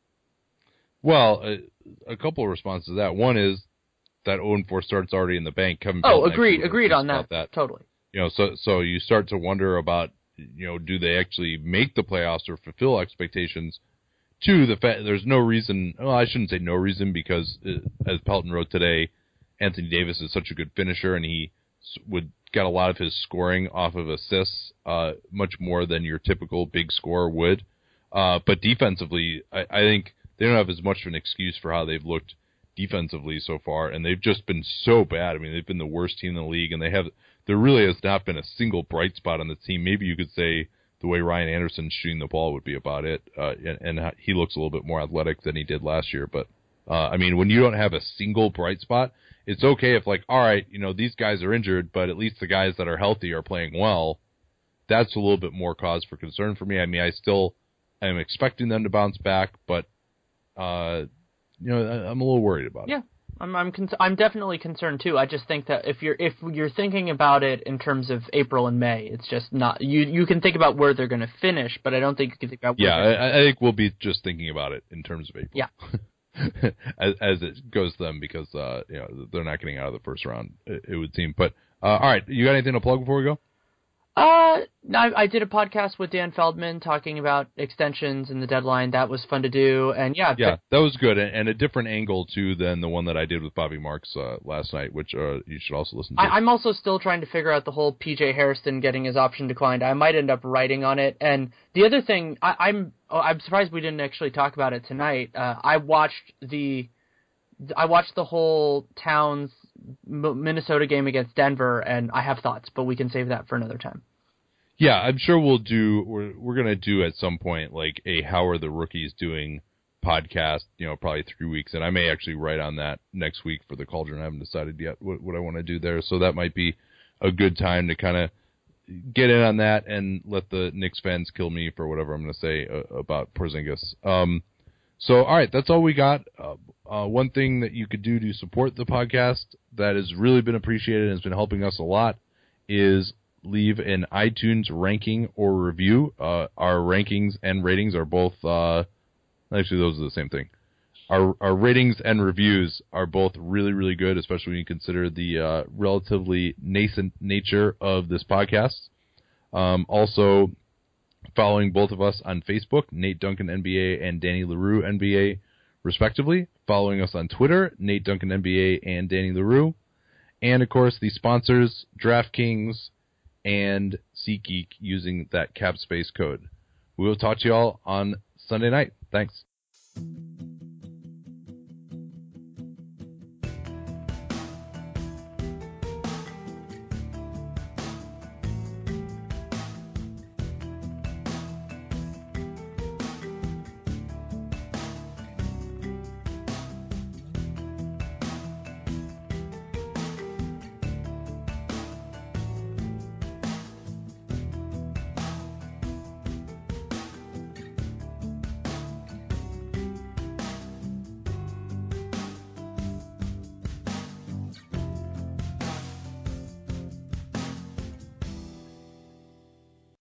A: Well, a, a couple of responses to that. One is, that oh and four start's already in the bank. Kevin
B: oh,
A: Pelton
B: agreed, agreed on that.
A: that.
B: Totally.
A: You know, so so you start to wonder about, you know, do they actually make the playoffs or fulfill expectations? Two, the fact there's no reason. Well, I shouldn't say no reason, because uh, as Pelton wrote today, Anthony Davis is such a good finisher, and he would get a lot of his scoring off of assists, uh, much more than your typical big scorer would. Uh, but defensively, I, I think they don't have as much of an excuse for how they've looked defensively so far, and they've just been so bad. I mean, they've been the worst team in the league, and they have there really has not been a single bright spot on the team. Maybe you could say the way Ryan Anderson's shooting the ball would be about it, uh, and, and he looks a little bit more athletic than he did last year. But uh, I mean, when you don't have a single bright spot, it's okay if, like, all right, you know, these guys are injured, but at least the guys that are healthy are playing well. That's a little bit more cause for concern for me. I mean, I still am expecting them to bounce back, but uh, you know, I'm a little worried about it.
B: Yeah, I'm I'm con- I'm definitely concerned too. I just think that if you're if you're thinking about it in terms of April and May, it's just not you. You can think about where they're going to finish, but I don't think you can think about. Where
A: yeah, I, I think we'll be just thinking about it in terms of April.
B: Yeah,
A: as, as it goes to them, because uh, you know they're not getting out of the first round, it, it would seem. But uh, all right, you got anything to plug before we go?
B: Uh, I, I did a podcast with Dan Feldman talking about extensions and the deadline. That was fun to do, and yeah,
A: yeah, that was good, and a different angle too than the one that I did with Bobby Marks uh, last night, which uh, you should also listen to.
B: I, I'm also still trying to figure out the whole P J Hairston getting his option declined. I might end up writing on it, and the other thing, I, I'm oh, I'm surprised we didn't actually talk about it tonight. Uh, I watched the I watched the whole Towns Minnesota game against Denver, and I have thoughts, but we can save that for another time.
A: Yeah, I'm sure we'll do. We're we're gonna do at some point like a How Are the Rookies Doing podcast. You know, probably three weeks, and I may actually write on that next week for the Cauldron. I haven't decided yet what, what I want to do there, so that might be a good time to kind of get in on that and let the Knicks fans kill me for whatever I'm gonna say uh, about Porzingis. Um, so all right, that's all we got. Uh, uh, one thing that you could do to support the podcast that has really been appreciated and has been helping us a lot is leave an iTunes ranking or review. Uh, our rankings and ratings are both, uh, actually those are the same thing. Our our ratings and reviews are both really, really good, especially when you consider the uh, relatively nascent nature of this podcast. Um, also, following both of us on Facebook, Nate Duncan N B A and Danny LaRue N B A, respectively. Following us on Twitter, Nate Duncan N B A and Danny LaRue. And, of course, the sponsors, DraftKings and SeatGeek, using that cap space code. We will talk to you all on Sunday night. Thanks.